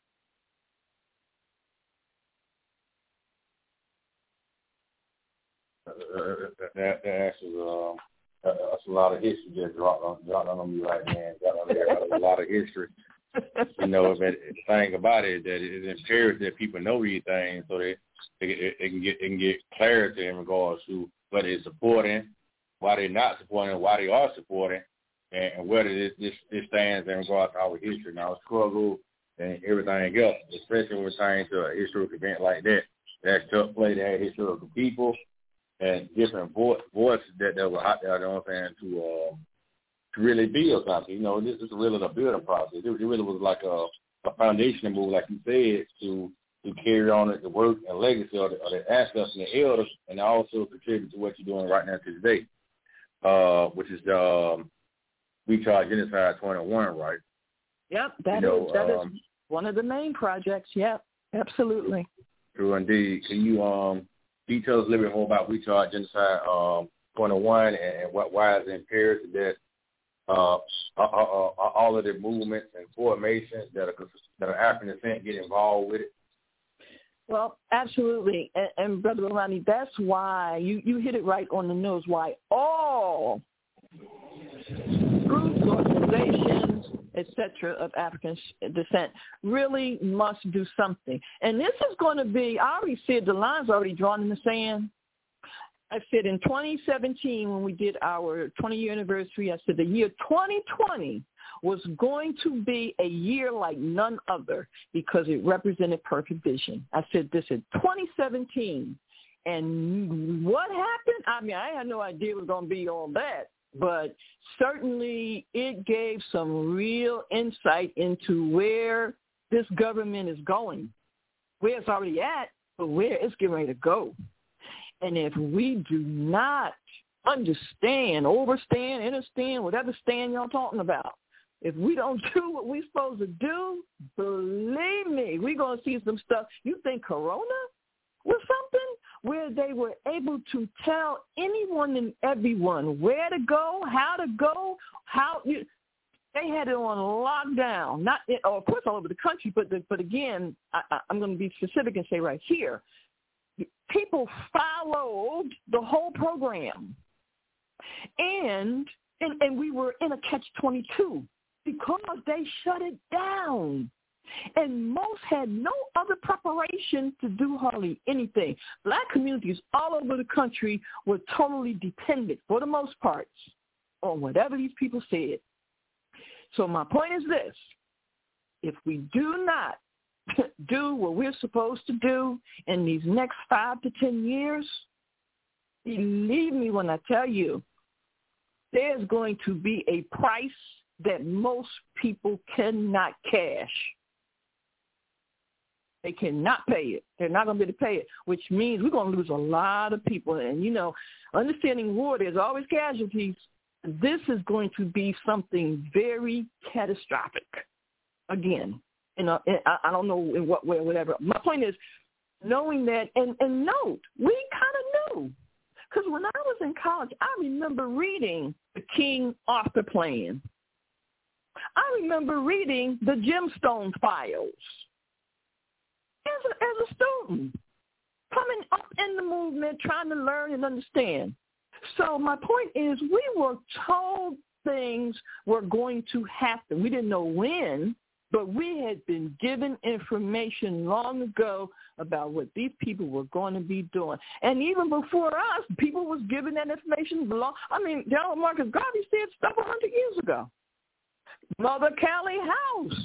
That's a lot of history just dropped on me right now. Got a lot of history. You know, but the thing about it is that it's imperative that people know these things so that they can get clarity in regards to whether they're supporting, why they're not supporting, why they are supporting, and whether this stands in regards to our history and our struggle and everything else, especially when we're trying to a historical event like that took place, that had historical people and different voices that were out there, you know what I'm saying, to really build something. You know, this is really the building process. It really was like a foundation move, like you said, to carry on the work and legacy of the ancestors and the elders, and also contribute to what you're doing right now to today, which is the We Charge Genocide 21, right? Yep, that is one of the main projects. Yep, absolutely. True indeed. Can you detail us a little bit more about We Charge Genocide 21 and why is it imperative that all of the movements and formations that are African descent get involved with it? Well, absolutely. And Brother Lonnie, that's why you hit it right on the nose, why all groups, organizations, etc. of African descent really must do something. And this is going to be, I already said the line's already drawn in the sand. I said in 2017 when we did our 20-year anniversary, I said the year 2020 was going to be a year like none other because it represented perfect vision. I said this in 2017. And what happened? I mean, I had no idea it was going to be all that, but certainly it gave some real insight into where this government is going, where it's already at, but where it's getting ready to go. And if we do not understand, overstand, understand, whatever stand y'all talking about, if we don't do what we're supposed to do, believe me, we're going to see some stuff. You think Corona was something where they were able to tell anyone and everyone where to go, they had it on lockdown. Of course, all over the country, but again, I'm going to be specific and say right here, people followed the whole program, and we were in a catch-22 because they shut it down. And most had no other preparation to do hardly anything. Black communities all over the country were totally dependent, for the most part, on whatever these people said. So my point is this. If we do not do what we're supposed to do in these next 5 to 10 years, believe me when I tell you, there's going to be a price that most people cannot cash. They cannot pay it. They're not going to be able to pay it, which means we're going to lose a lot of people. And, you know, understanding war, there's always casualties. This is going to be something very catastrophic. Again, I don't know in what way or whatever. My point is knowing that, and note, we kind of knew. Because when I was in college, I remember reading the King Arthur plan. I remember reading the Gemstone Files. As a student, coming up in the movement, trying to learn and understand. So my point is we were told things were going to happen. We didn't know when, but we had been given information long ago about what these people were going to be doing. And even before us, people was given that information. General Marcus Garvey said stuff 100 years ago. Mother Callie House.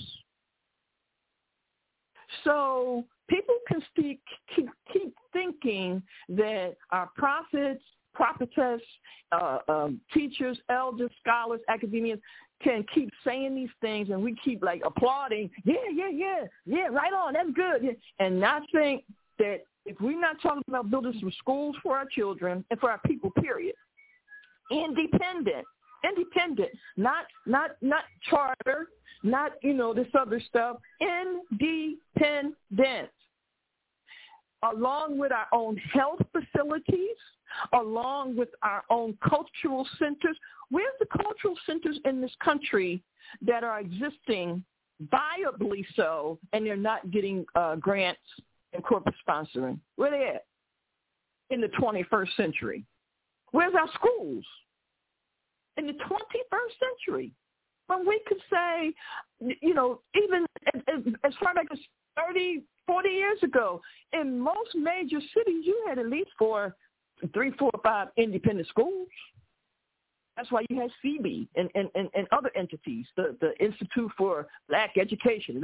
So people can keep thinking that our prophets, prophetess, teachers, elders, scholars, academians can keep saying these things and we keep like applauding, yeah, right on, that's good. And not think that if we're not talking about building some schools for our children and for our people, period, independent, Independent, not charter, not, this other stuff. Independent. Along with our own health facilities, along with our own cultural centers. Where's the cultural centers in this country that are existing viably so, and they're not getting grants and corporate sponsoring? Where they at in the 21st century? Where's our schools in the 21st century? When we could say, even as far back as 30, 40 years ago, in most major cities, you had at least 3, 4, 5 independent schools. That's why you had CB and other entities, the Institute for Black Education.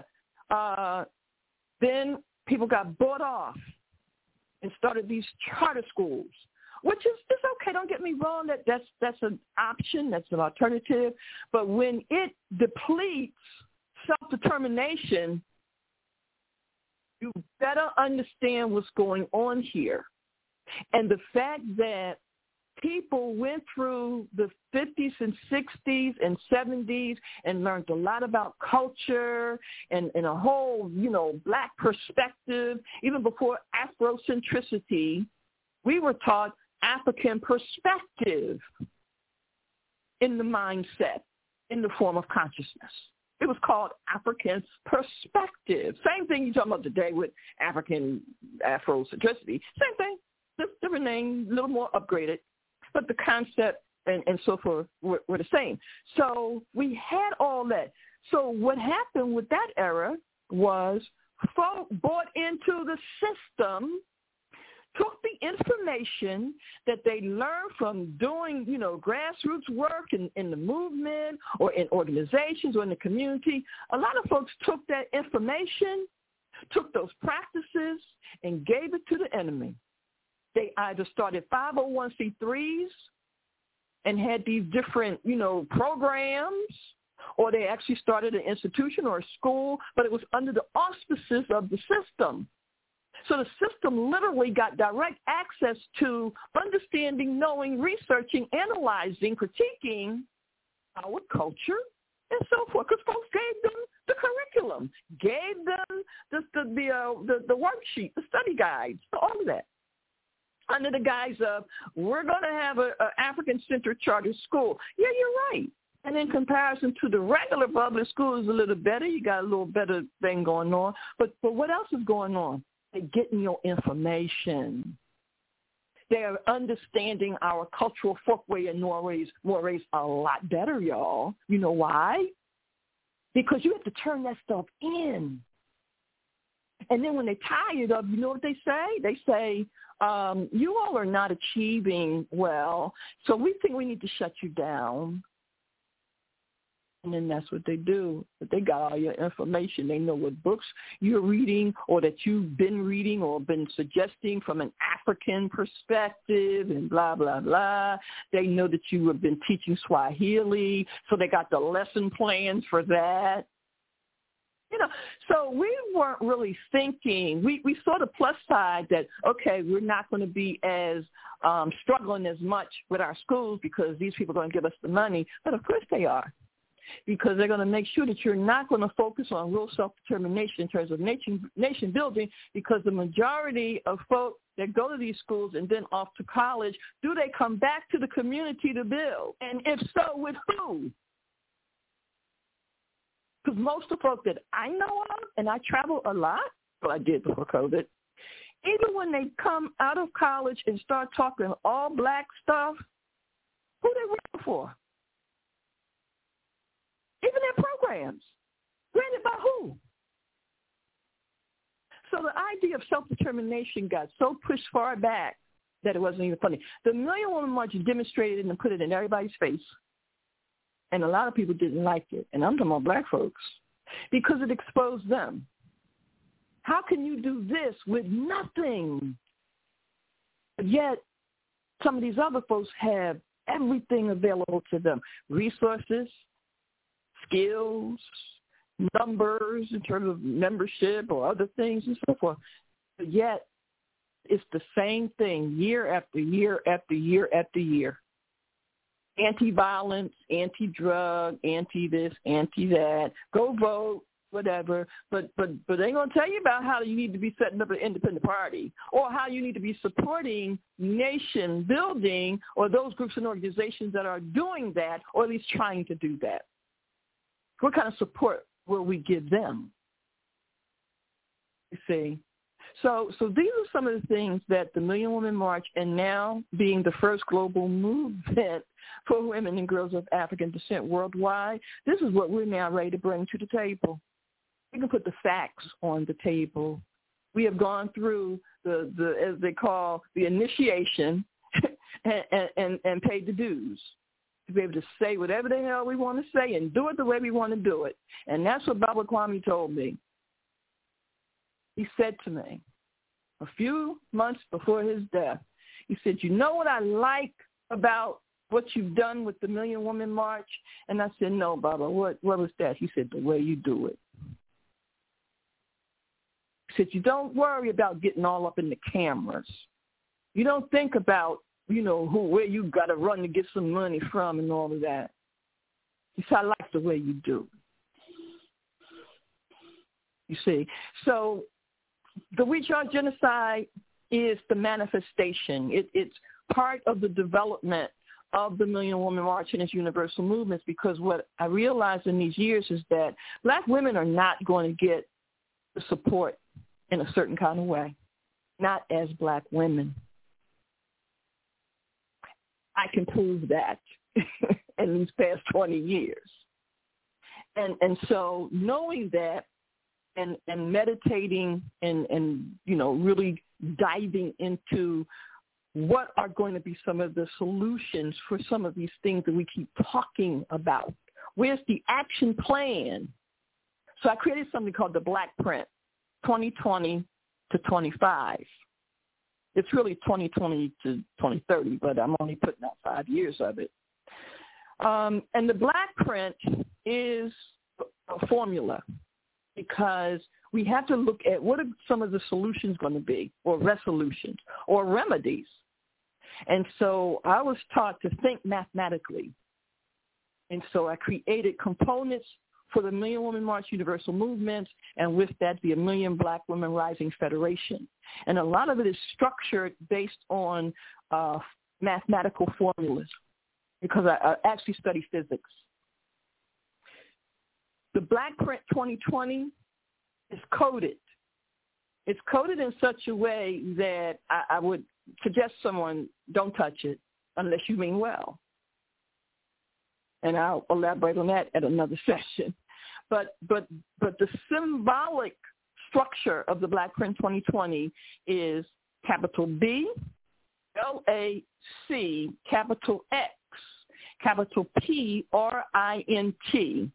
Then people got bought off and started these charter schools, which is okay. Don't get me wrong. That's an option. That's an alternative. But when it depletes self-determination, you better understand what's going on here. And the fact that people went through the 50s and 60s and 70s and learned a lot about culture and a whole, Black perspective. Even before Afrocentricity, we were taught African perspective in the mindset, in the form of consciousness. It was called African perspective. Same thing you're talking about today with African Afrocentricity. Same thing, just different name, a little more upgraded, but the concept and so forth were the same. So we had all that. So what happened with that era was folk bought into the system, took the information that they learned from doing, grassroots work in the movement or in organizations or in the community. A lot of folks took that information, took those practices, and gave it to the enemy. They either started 501c3s and had these different, programs, or they actually started an institution or a school, but it was under the auspices of the system. So the system literally got direct access to understanding, knowing, researching, analyzing, critiquing our culture and so forth, because folks gave them the curriculum, gave them the worksheet, the study guides, all of that, under the guise of, we're going to have an African-centered charter school. Yeah, you're right. And in comparison to the regular public school, is a little better. You got a little better thing going on. But what else is going on? They're getting your information. They're understanding our cultural folkway and mores a lot better, y'all. You know why? Because you have to turn that stuff in. And then when they tired of, you know what they say? They say, you all are not achieving well, so we think we need to shut you down. And then that's what they do. But they got all your information. They know what books you're reading or that you've been reading or been suggesting from an African perspective and blah, blah, blah. They know that you have been teaching Swahili, so they got the lesson plans for that. So we weren't really thinking. We saw the plus side that, okay, we're not going to be as struggling as much with our schools because these people are going to give us the money. But, of course, they are. Because they're going to make sure that you're not going to focus on real self-determination in terms of nation building, because the majority of folks that go to these schools and then off to college, do they come back to the community to build? And if so, with who? Because most of the folks that I know of, and I travel a lot, well, I did before COVID, even when they come out of college and start talking all Black stuff, who they working for? Even their programs. Granted by who? So the idea of self-determination got so pushed far back that it wasn't even funny. The Million Woman March demonstrated and put it in everybody's face. And a lot of people didn't like it. And I'm talking about Black folks. Because it exposed them. How can you do this with nothing? But yet, some of these other folks have everything available to them. Resources, skills, numbers in terms of membership or other things and so forth. But yet, it's the same thing year after year after year after year. anti-violence, anti-drug, anti-this, anti-that. Go vote, whatever. But they ain't gonna tell you about how you need to be setting up an independent party, or how you need to be supporting nation building, or those groups and organizations that are doing that, or at least trying to do that. What kind of support will we give them? You see. So these are some of the things that the Million Woman March, and now being the first global movement for women and girls of African descent worldwide, this is what we're now ready to bring to the table. We can put the facts on the table. We have gone through the as they call, the initiation and paid the dues to be able to say whatever the hell we want to say and do it the way we want to do it. And that's what Baba Kwame told me. He said to me a few months before his death, he said, you know what I like about what you've done with the Million Woman March? And I said, no, Baba, what was that? He said, the way you do it. He said, you don't worry about getting all up in the cameras. You don't think about, where you got to run to get some money from and all of that. He said, I like the way you do it. You see, so the We Charge Genocide is the manifestation. It's part of the development of the Million Woman March and its universal movements, because what I realized in these years is that black women are not going to get the support in a certain kind of way, not as black women. I can prove that in these past 20 years. And so knowing that, and meditating and really diving into what are going to be some of the solutions for some of these things that we keep talking about. Where's the action plan? So I created something called the Black Print, 2020 to 25. It's really 2020 to 2030, but I'm only putting out 5 years of it. And the Black Print is a formula, because we have to look at what are some of the solutions going to be, or resolutions, or remedies. And so I was taught to think mathematically. And so I created components for the Million Woman March Universal Movement, and with that, the Million Black Women Rising Federation. And a lot of it is structured based on mathematical formulas, because I actually study physics. The Black Print 2020 is coded. It's coded in such a way that I would suggest someone don't touch it unless you mean well. And I'll elaborate on that at another session. But the symbolic structure of the Black Print 2020 is capital B, LAC, capital X, capital PRINT.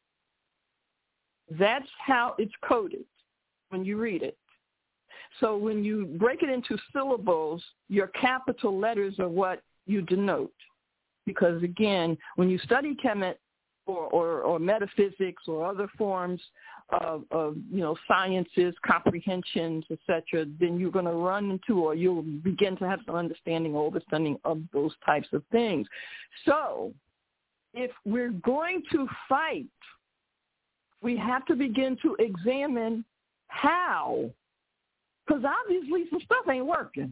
That's how it's coded when you read it. So when you break it into syllables, your capital letters are what you denote. Because, again, when you study chemet or metaphysics or other forms of sciences, comprehensions, etc., then you're going to run into, or you'll begin to have some understanding or understanding of those types of things. So if we're going to fight, we have to begin to examine how, because obviously some stuff ain't working.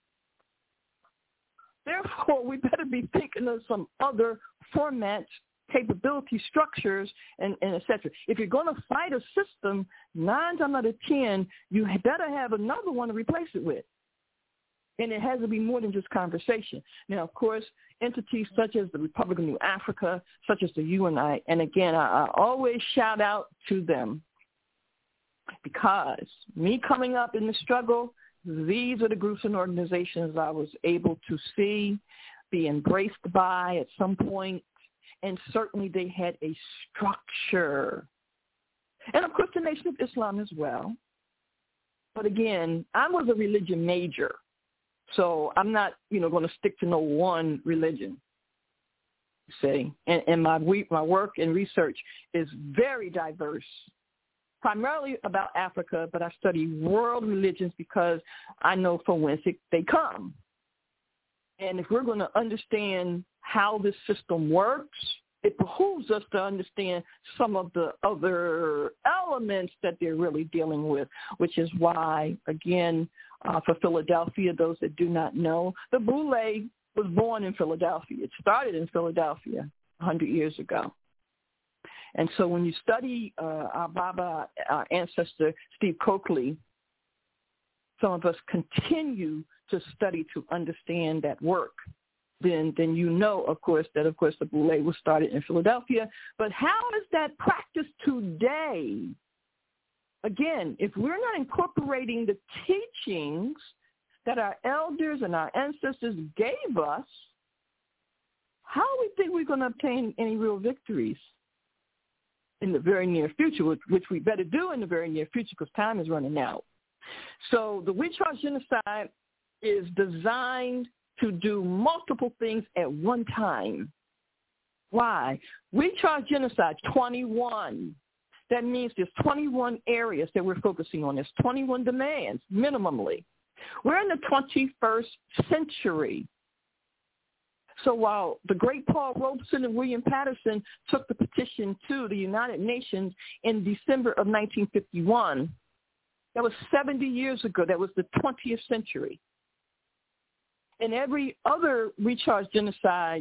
Therefore, we better be thinking of some other formats, capability structures, and et cetera. If you're going to fight a system, 9 times out of 10, you better have another one to replace it with. And it has to be more than just conversation. Now, of course, entities such as the Republic of New Africa, such as the UNI, and again, I always shout out to them, because me coming up in the struggle, these are the groups and organizations I was able to see, be embraced by at some point, and certainly they had a structure. And, of course, the Nation of Islam as well. But, again, I was a religion major. So I'm not, going to stick to no one religion, say. And my work and research is very diverse, primarily about Africa, but I study world religions because I know from whence they come. And if we're going to understand how this system works, it behooves us to understand some of the other elements that they're really dealing with, which is why, again, for Philadelphia, those that do not know, the Boule was born in Philadelphia. It started in Philadelphia 100 years ago. And so when you study our ancestor, Steve Coakley, some of us continue to study to understand that work. Then you know, of course, that, of course, the Boule was started in Philadelphia. But how is that practiced today? Again, if we're not incorporating the teachings that our elders and our ancestors gave us, how do we think we're going to obtain any real victories in the very near future, which we better do in the very near future because time is running out? So the We Charge Genocide is designed to do multiple things at one time. Why? We charge genocide 21. That means there's 21 areas that we're focusing on. There's 21 demands, minimally. We're in the 21st century. So while the great Paul Robeson and William Patterson took the petition to the United Nations in December of 1951, that was 70 years ago. That was the 20th century. And every other Recharge Genocide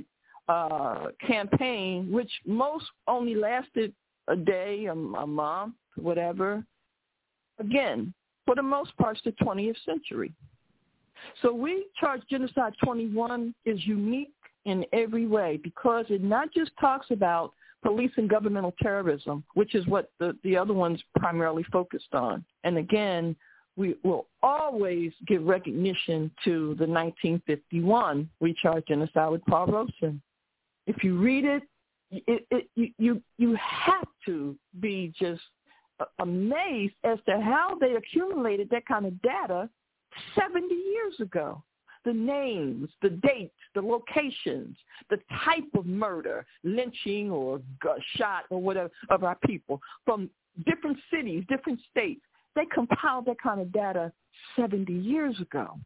campaign, which most only lasted a day, a month, whatever, again, for the most part, it's the 20th century. So We Charge Genocide 21 is unique in every way because it not just talks about police and governmental terrorism, which is what the other ones primarily focused on. And again, we will always give recognition to the 1951 We Charge Genocide with Paul Robeson. If you read it, you have to be just amazed as to how they accumulated that kind of data 70 years ago. The names, the dates, the locations, the type of murder, lynching or shot or whatever of our people from different cities, different states. They compiled that kind of data 70 years ago.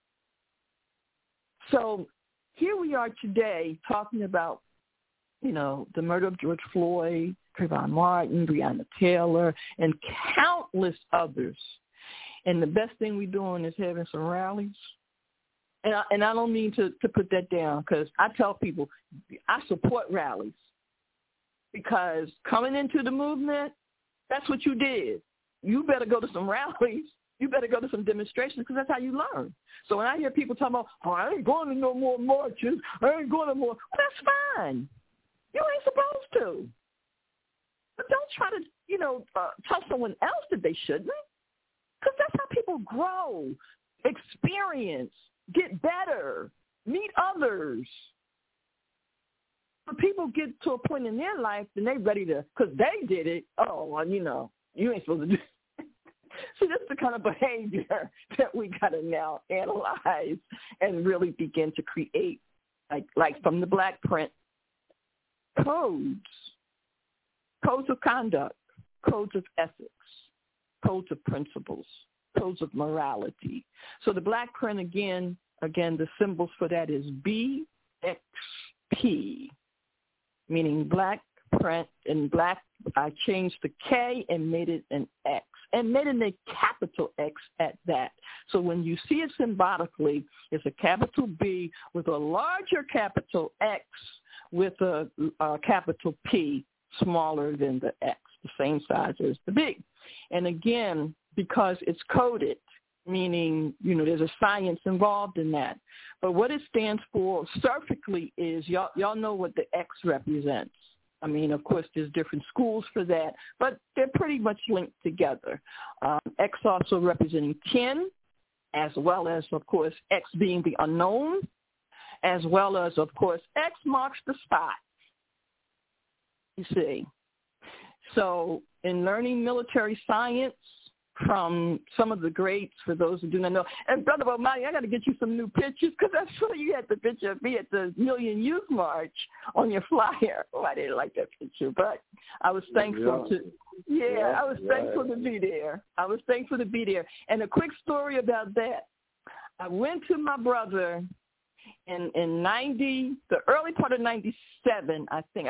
So here we are today talking about, the murder of George Floyd, Trayvon Martin, Breonna Taylor, and countless others. And the best thing we're doing is having some rallies. And I don't mean to put that down because I tell people I support rallies because coming into the movement, that's what you did. You better go to some rallies. You better go to some demonstrations because that's how you learn. So when I hear people talking about, I ain't going to no more marches, I ain't going to more, well, that's fine. You ain't supposed to. But don't try to, tell someone else that they shouldn't because that's how people grow, experience, get better, meet others. When people get to a point in their life, then they're ready to, because they did it, you ain't supposed to do it. See, that's the kind of behavior that we got to now analyze and really begin to create, like from the Black Print, codes of conduct, codes of ethics, codes of principles, codes of morality. So the Black Print, again, the symbols for that is BXP, meaning Black Print. In Black, I changed the K and made it an X, and made it a capital X at that. So when you see it symbolically, it's a capital B with a larger capital X with a capital P smaller than the X, the same size as the B. And again, because it's coded, meaning, there's a science involved in that. But what it stands for surgically is, y'all know what the X represents. I mean, of course, there's different schools for that, but they're pretty much linked together. X also representing 10, as well as, of course, X being the unknown, as well as, of course, X marks the spot. You see. So in learning military science from some of the greats, for those who do not know, and Brother Omani, I got to get you some new pictures because I saw you had the picture of me at the Million Youth March on your flyer. Oh, I didn't like that picture, but I was thankful thankful to be there. I was thankful to be there. And a quick story about that. I went to my brother in the early part of 97, I think.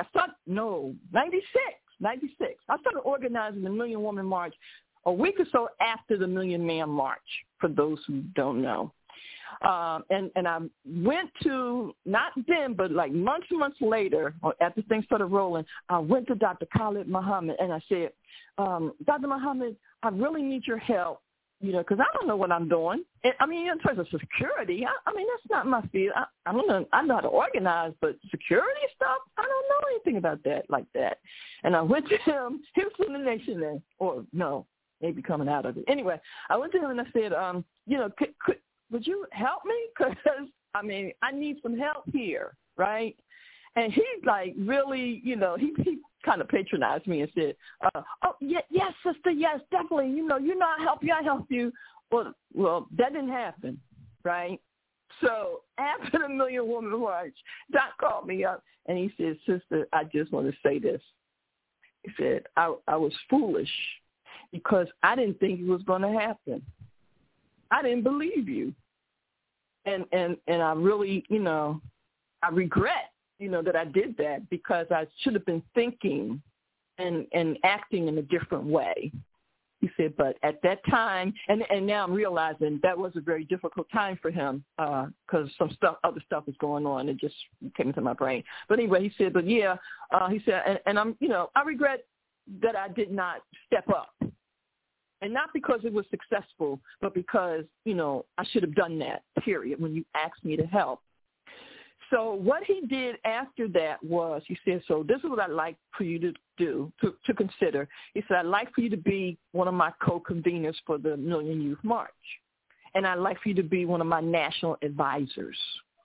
96. I started organizing the Million Woman March a week or so after the Million Man March, for those who don't know. And I went to, not then, but like months later, or after things started rolling, I went to Dr. Khalid Muhammad, and I said, Dr. Muhammad, I really need your help, because I don't know what I'm doing. I mean, in terms of security, I mean, that's not my field. I don't know. I know how to organize, but security stuff, I don't know anything about that like that. And I went to him. He was from the nation then, or no, maybe coming out of it. Anyway, I went to him and I said, would you help me? Because, I mean, I need some help here, right? And he's like really, he kind of patronized me and said, yes, sister, yes, definitely. I help you. Well, that didn't happen, right? So after the Million Woman March, Doc called me up and he said, sister, I just want to say this. He said, I was foolish because I didn't think it was going to happen. I didn't believe you. And I really, I regret, that I did that because I should have been thinking and acting in a different way. He said, but at that time, and now I'm realizing that was a very difficult time for him because other stuff was going on. It just came into my brain. But anyway, he said, he said, and I'm, I regret that I did not step up. And not because it was successful, but because, I should have done that, period, when you asked me to help. So what he did after that was, he said, so this is what I'd like for you to do, to consider. He said, I'd like for you to be one of my co-conveners for the Million Youth March. And I'd like for you to be one of my national advisors.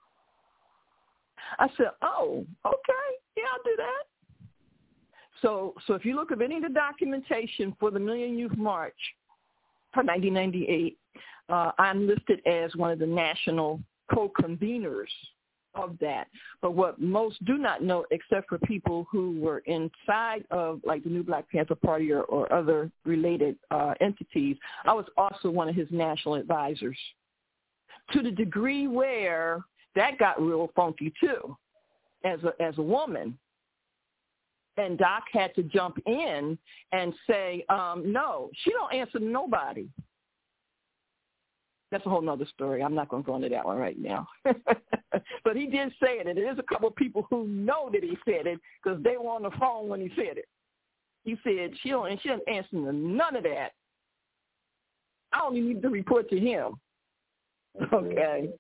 I said, oh, okay, yeah, I'll do that. So if you look at any of the documentation for the Million Youth March for 1998, I'm listed as one of the national co-conveners of that. But what most do not know, except for people who were inside of like the New Black Panther Party or other related entities, I was also one of his national advisors, to the degree where that got real funky too, as a woman. And Doc had to jump in and say, no, she don't answer to nobody. That's a whole nother story. I'm not going to go into that one right now. But he did say it, and there's a couple of people who know that he said it because they were on the phone when he said it. He said she don't answer to none of that. I only need to report to him. Okay.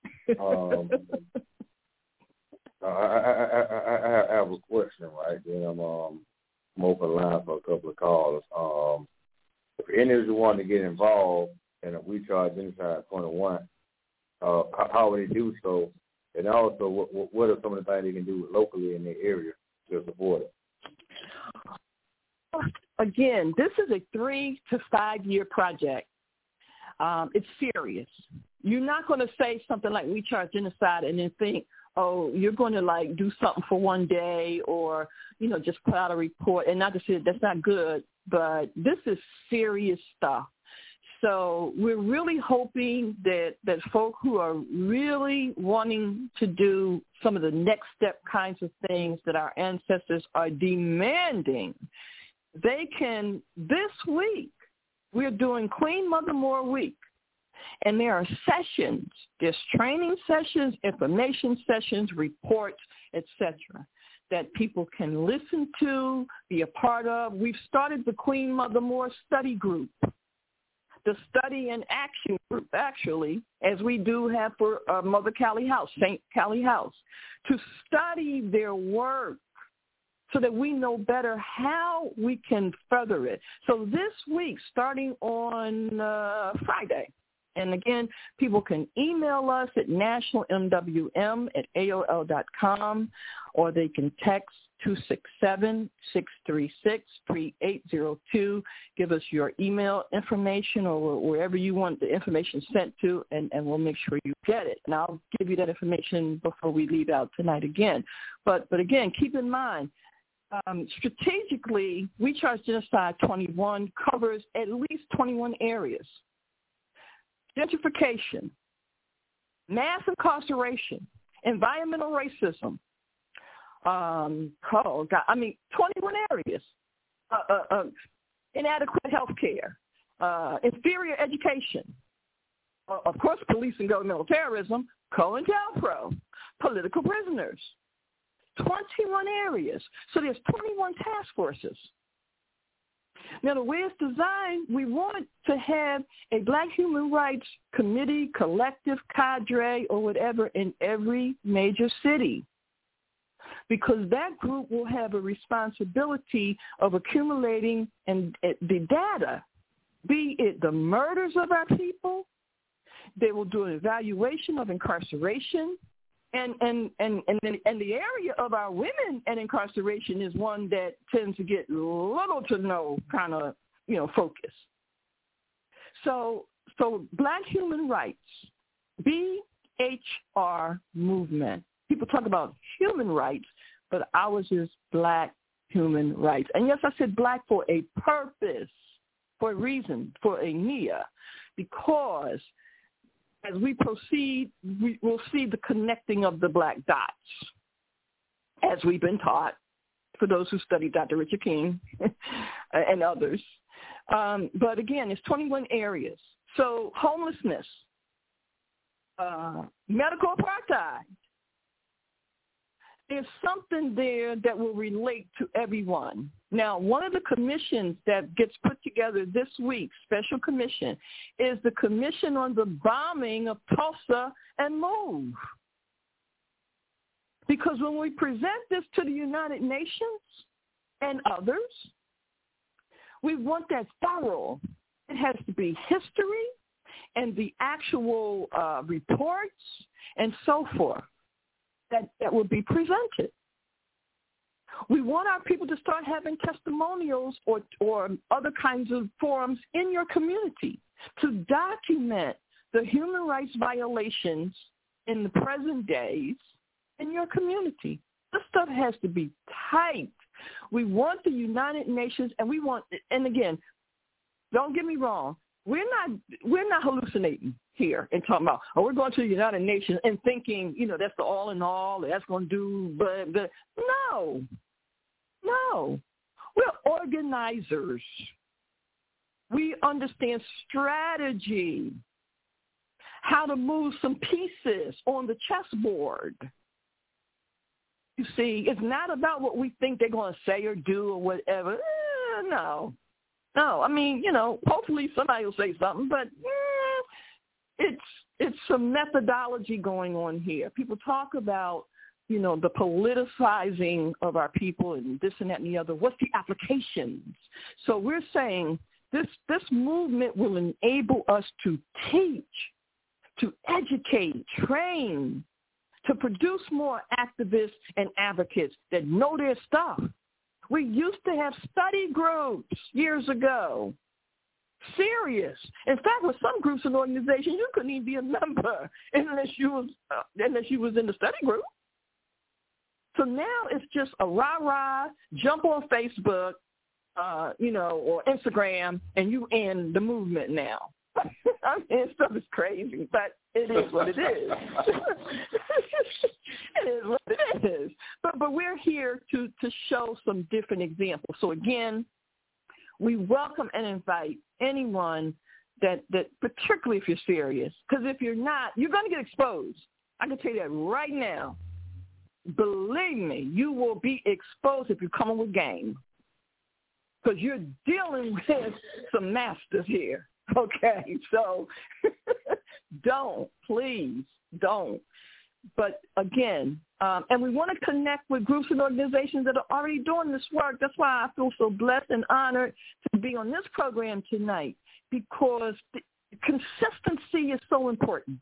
I have a question, right? Then I'm open the line for a couple of callers. If any of you want to get involved in a We Charge Genocide 21, how would they do so? And also, what are some of the things they can do locally in their area to support it? Again, this is a 3 to 5 year project. It's serious. You're not going to say something like We Charge Genocide and then think, oh, you're going to like do something for one day or, just put out a report. And not to say that's not good, but this is serious stuff. So we're really hoping that folk who are really wanting to do some of the next step kinds of things that our ancestors are demanding, they can, this week, we're doing Queen Mother Moore Week. And there are sessions, there's training sessions, information sessions, reports, etc., that people can listen to, be a part of. We've started the Queen Mother Moore Study Group, the Study and Action Group, actually, as we do have for Mother Callie House, St. Callie House, to study their work so that we know better how we can further it. So this week, starting on Friday, and again, people can email us at nationalmwm@aol.com, or they can text 267-636-3802. Give us your email information or wherever you want the information sent to, and we'll make sure you get it. And I'll give you that information before we leave out tonight again. But again, keep in mind, strategically, We Charge Genocide 21 covers at least 21 areas. Gentrification, mass incarceration, environmental racism. 21 areas. Inadequate health care, inferior education, of course, police and governmental terrorism, COINTELPRO, political prisoners. 21 areas. So there's 21 task forces. Now, the way it's designed, we want to have a Black Human Rights Committee, collective, cadre, or whatever in every major city, because that group will have a responsibility of accumulating the data, be it the murders of our people. They will do an evaluation of incarceration, and the area of our women and incarceration is one that tends to get little to no kind of focus. So Black Human Rights, BHR movement. People talk about human rights, but ours is Black human rights. And yes, I said Black for a purpose, for a reason, for a nia, because as we proceed, we will see the connecting of the Black dots, as we've been taught, for those who study Dr. Richard King and others. But again, it's 21 areas. So homelessness, medical apartheid. There's something there that will relate to everyone. Now, one of the commissions that gets put together this week, special commission, is the commission on the bombing of Tulsa and MOVE. Because when we present this to the United Nations and others, we want that thorough. It has to be history and the actual reports and so forth that will be presented. We want our people to start having testimonials or other kinds of forums in your community to document the human rights violations in the present days in your community. This stuff has to be tight. We want the United Nations, and again, don't get me wrong, we're not hallucinating here and talking about, we're going to the United Nations and thinking, that's the all in all, that's going to do, but no. We're organizers. We understand strategy, how to move some pieces on the chessboard. You see, it's not about what we think they're going to say or do or whatever. No. I mean, hopefully somebody will say something, but it's some methodology going on here. People talk about, the politicizing of our people and this and that and the other. What's the applications? So we're saying this movement will enable us to teach, to educate, train, to produce more activists and advocates that know their stuff. We used to have study groups years ago. Serious. In fact, with some groups and organizations, you couldn't even be a member unless you was in the study group. So now it's just a rah-rah, jump on Facebook, or Instagram, and you in the movement now. I mean, stuff is crazy, but it is what it is. It is what it is. But we're here to show some different examples. So again, we welcome and invite anyone that particularly if you're serious, because if you're not, you're going to get exposed. I can tell you that right now. Believe me, you will be exposed if you come in with game, because you're dealing with some masters here. Okay, so please don't. But again, and we want to connect with groups and organizations that are already doing this work. That's why I feel so blessed and honored to be on this program tonight, because consistency is so important.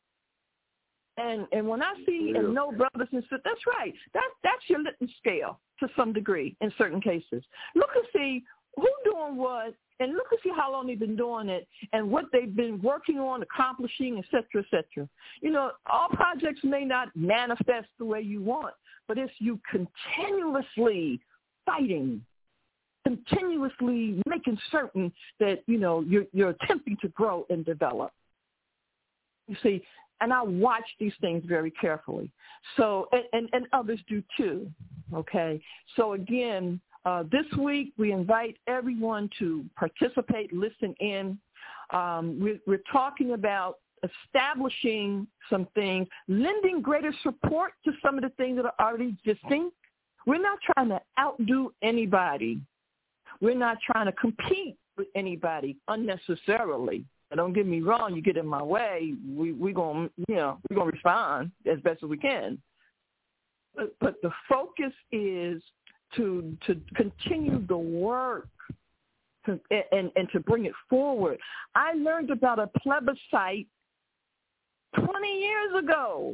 And when I see and know brothers and sisters, that's right. That's your litmus scale to some degree in certain cases. Look and see who's doing what, and look and see how long they've been doing it and what they've been working on, accomplishing, et cetera, et cetera. All projects may not manifest the way you want, but it's you continuously fighting, continuously making certain that, you're attempting to grow and develop. You see, And I watch these things very carefully. So, and others do too, okay? So, again, this week we invite everyone to participate, listen in. We're talking about establishing some things, lending greater support to some of the things that are already existing. We're not trying to outdo anybody. We're not trying to compete with anybody unnecessarily. Now, don't get me wrong. You get in my way, we're gonna respond as best as we can. But the focus is to continue the work and to bring it forward. I learned about a plebiscite 20 years ago.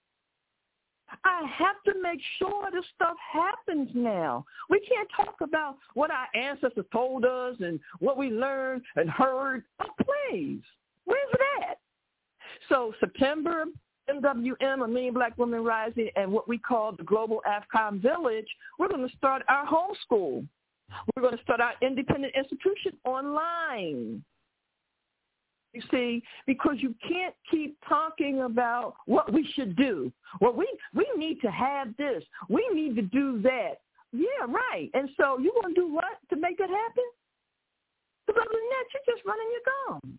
I have to make sure this stuff happens now. We can't talk about what our ancestors told us and what we learned and heard. Oh, please, where's that? So September, MWM, A Million Black Women Rising, and what we call the Global AFCOM Village, we're going to start our homeschool. We're going to start our independent institution online. You see, because you can't keep talking about what we should do. Well, we need to have this. We need to do that. Yeah, right. And so you want to do what to make that happen? Because other than that, you're just running your gums.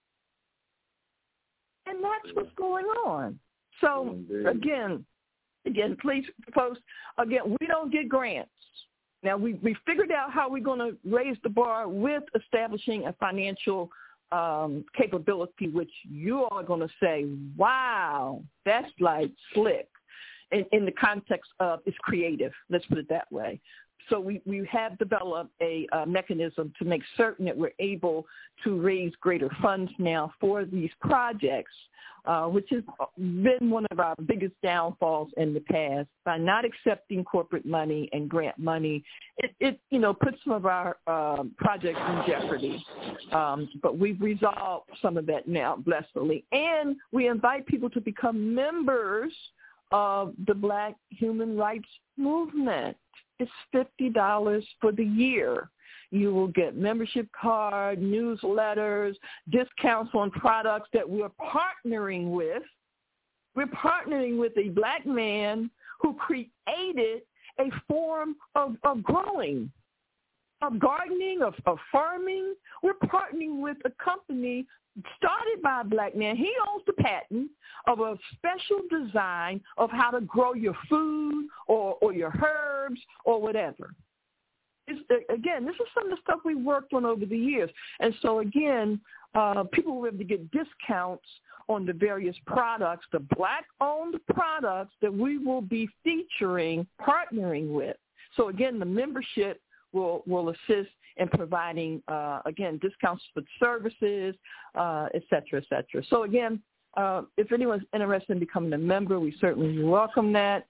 And that's what's going on. So, again, please post. Again, we don't get grants. Now, we figured out how we're going to raise the bar with establishing a financial capability, which you all are going to say, wow, that's like slick in the context of it's creative. Let's put it that way. So we have developed a mechanism to make certain that we're able to raise greater funds now for these projects, which has been one of our biggest downfalls in the past. By not accepting corporate money and grant money, it puts some of our projects in jeopardy. But we've resolved some of that now, blessedly. And we invite people to become members of the Black Human Rights Movement. It's $50 for the year. You will get membership card, newsletters, discounts on products that we're partnering with. We're partnering with a Black man who created a form of growing, of gardening, of farming. We're partnering with a company started by a Black man. He owns the patent of a special design of how to grow your food or your herbs or whatever. Again, this is some of the stuff we worked on over the years. And so, again, people will be able to get discounts on the various products, the Black-owned products that we will be featuring, partnering with. So, again, the membership will assist in providing, again, discounts for services, et cetera, et cetera. So, again, if anyone's interested in becoming a member, we certainly welcome that.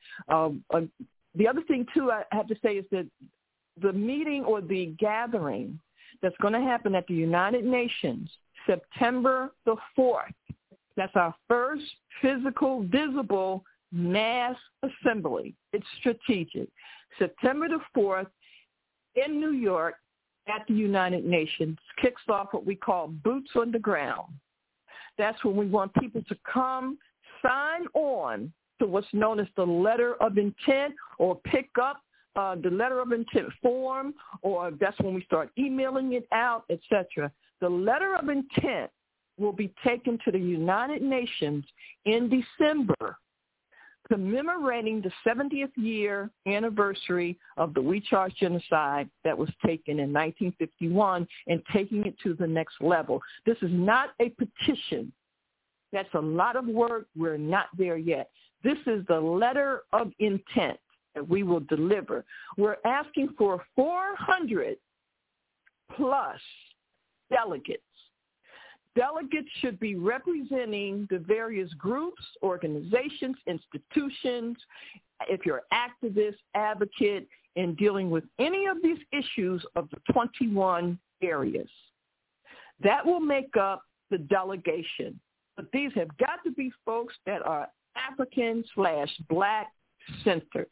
The other thing, too, I have to say is that the meeting or the gathering that's going to happen at the United Nations, September the 4th, that's our first physical, visible mass assembly. It's strategic. September the 4th in New York at the United Nations kicks off what we call boots on the ground. That's when we want people to come sign on to what's known as the letter of intent or pick up the letter of intent form, or that's when we start emailing it out, etc. The letter of intent will be taken to the United Nations in December, commemorating the 70th year anniversary of the We Charge genocide that was taken in 1951 and taking it to the next level. This is not a petition. That's a lot of work. We're not there yet. This is the letter of intent that we will deliver. We're asking for 400 plus delegates. Delegates should be representing the various groups, organizations, institutions. If you're an activist, advocate in dealing with any of these issues of the 21 areas, that will make up the delegation. But these have got to be folks that are African/Black centered.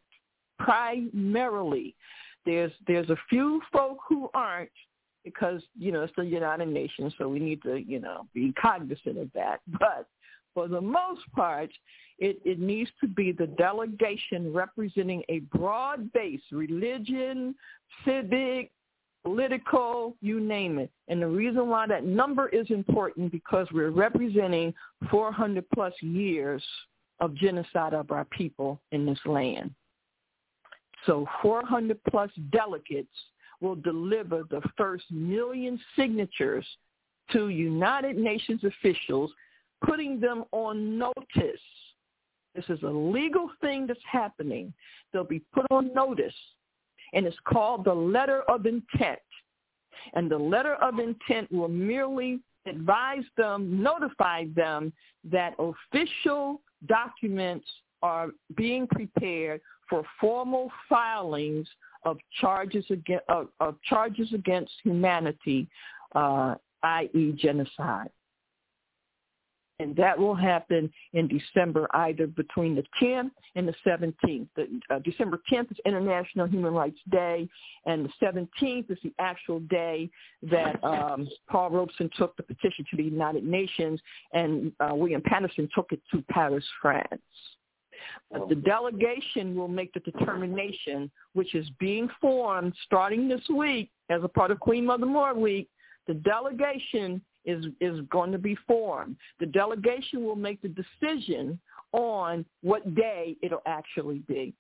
Primarily, there's a few folk who aren't, because, it's the United Nations, so we need to, be cognizant of that. But for the most part, it needs to be the delegation representing a broad base, religion, civic, political, you name it. And the reason why that number is important because we're representing 400 plus years of genocide of our people in this land. So 400 plus delegates will deliver the first 1 million signatures to United Nations officials, putting them on notice. This is a legal thing that's happening. They'll be put on notice, and it's called the letter of intent. And the letter of intent will merely advise them, notify them that official documents are being prepared for formal filings of charges against humanity, i.e. genocide. And that will happen in December, either between the 10th and the 17th. December 10th is International Human Rights Day, and the 17th is the actual day that Paul Robeson took the petition to the United Nations, and William Patterson took it to Paris, France. But the delegation will make the determination, which is being formed starting this week as a part of Queen Mother Moore Week. The delegation is going to be formed. The delegation will make the decision on what day it'll actually be.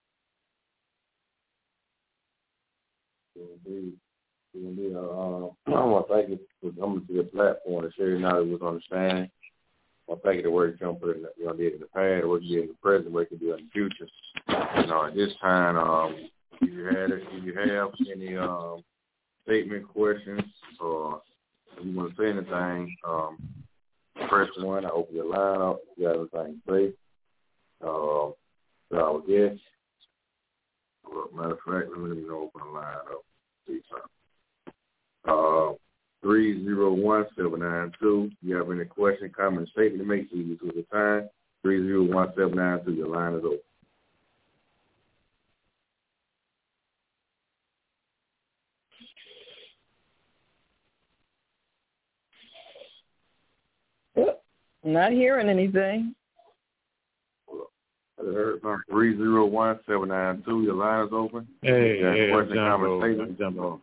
I want to thank you for coming to the platform and sharing knowledge with understanding. I want to thank you the work you put in did in the past, what you did in the present, what you can do in the future. At this time, if you have any statement, questions, or if you want to say anything, press 1. I open your line up. You got anything to say? So our guest. Matter of fact, let me open the line up. See something. 301-792. You have any question, comment, statement to make, so you do the time. 301-792. Your line is open. Not hearing anything. 301-792. Your line is open. Hey, question, comment, statement. Jumbo.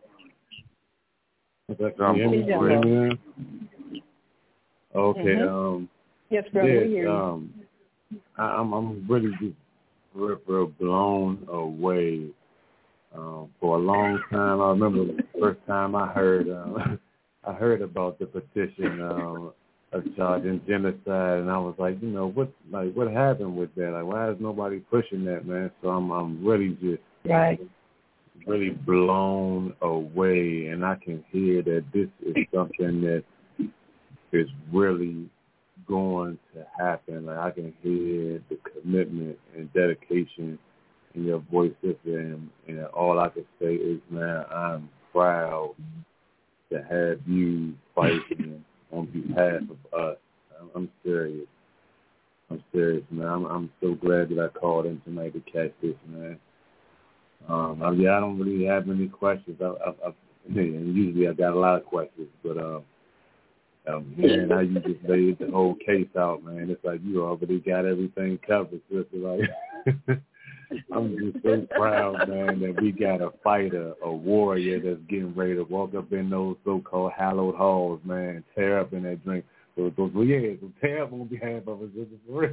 Okay. Mm-hmm. Yes, brother. We hear you. I'm really just real blown away. For a long time, I remember the first time I heard about the petition of charging genocide, and I was like, what happened with that? Like, why is nobody pushing that, man? So I'm really just really blown away, and I can hear that this is something that is really going to happen. Like, I can hear the commitment and dedication in your voice, sister, and all I can say is, man, I'm proud to have you fighting on behalf of us. I'm serious. Man. I'm so glad that I called in tonight to catch this, man. I don't really have any questions. And usually I got a lot of questions, but hearing how you just laid the whole case out, man, it's like you already got everything covered. So it's like I'm just so proud, man, that we got a fighter, a warrior that's getting ready to walk up in those so-called hallowed halls, man, tear up in that drink. So tear up on behalf of us, this is for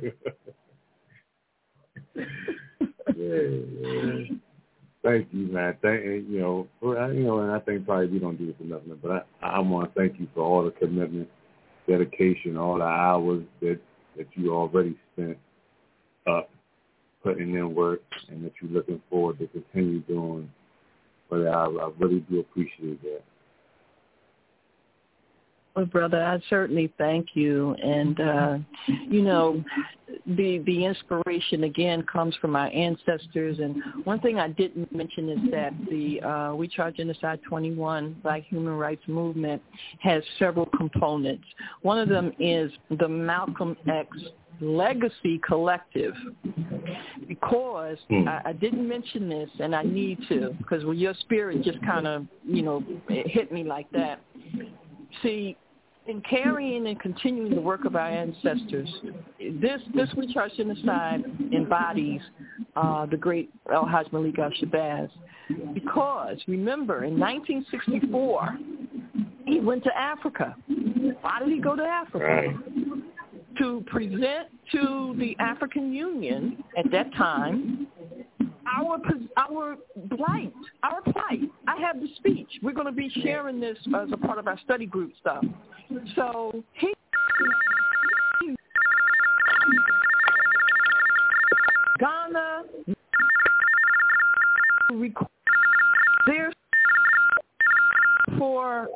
real. Yeah. Thank you, man. And I think probably we don't do this enough, but I want to thank you for all the commitment, dedication, all the hours that you already spent up putting in work, and that you're looking forward to continue doing. But I really do appreciate that. Well, brother, I certainly thank you. And, the inspiration, again, comes from our ancestors. And one thing I didn't mention is that the We Charge Genocide 21 Black Human Rights Movement has several components. One of them is the Malcolm X Legacy Collective, because I didn't mention this, and I need to, because your spirit just kind of, it hit me like that. See, in carrying and continuing the work of our ancestors, this Recharge Genocide embodies the great El-Hajj Malik al-Shabazz. Because, remember, in 1964, he went to Africa. Why did he go to Africa? Right. To present to the African Union at that time our plight. I have the speech. We're going to be sharing this as a part of our study group stuff. So he Ghana there's for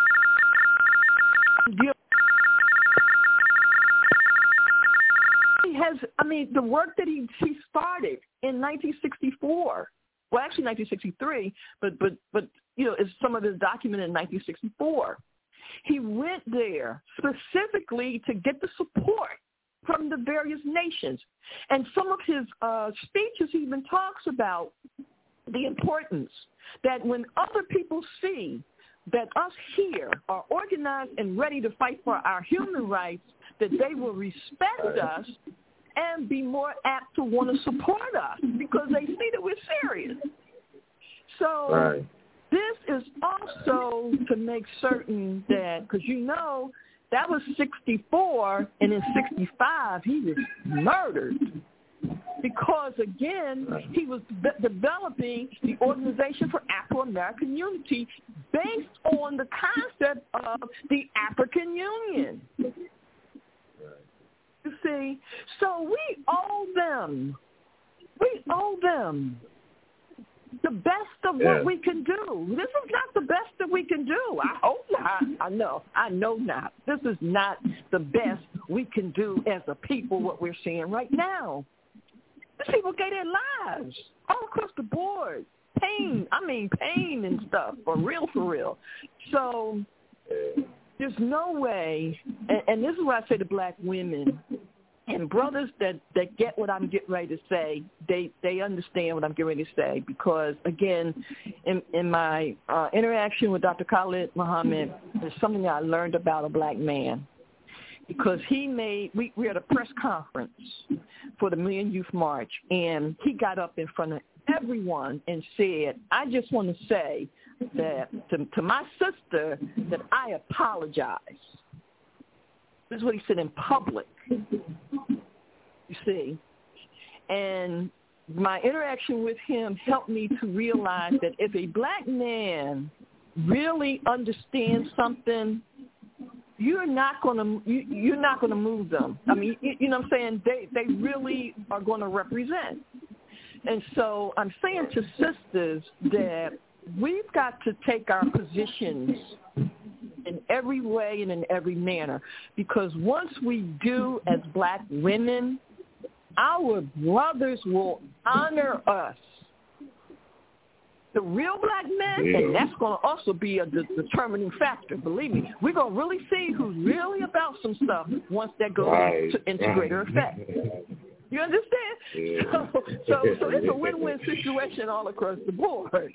the work that he started in 1964, well, actually 1963, but is some of his documented in 1964. He went there specifically to get the support from the various nations. And some of his speeches even talks about the importance that when other people see that us here are organized and ready to fight for our human rights, that they will respect us and be more apt to want to support us because they see that we're serious. So this is also to make certain that, because that was 64, and in 65 he was murdered. Because, again, he was developing the Organization for Afro-American Unity based on the concept of the African Union. You see, so we owe them the best of what we can do. This is not the best that we can do. I hope not. I know not. This is not the best we can do as a people, what we're seeing right now. These people gave their lives all across the board. Pain and stuff, for real. So there's no way, and this is why I say to black women and brothers that get what I'm getting ready to say, they understand what I'm getting ready to say, because, again, in my interaction with Dr. Khalid Muhammad, there's something that I learned about a black man. Because we were at a press conference for the Million Youth March, and he got up in front of everyone and said, I just want to say that to my sister that I apologize. This is what he said in public, you see. And my interaction with him helped me to realize that if a black man really understands something, you're not going to move them. I mean, you know what I'm saying? They really are going to represent. And so I'm saying to sisters that we've got to take our positions in every way and in every manner, because once we do as black women, our brothers will honor us. The real black men, and that's going to also be a determining factor, believe me. We're going to really see who's really about some stuff once that goes into greater effect. You understand? Yeah. So it's a win-win situation all across the board.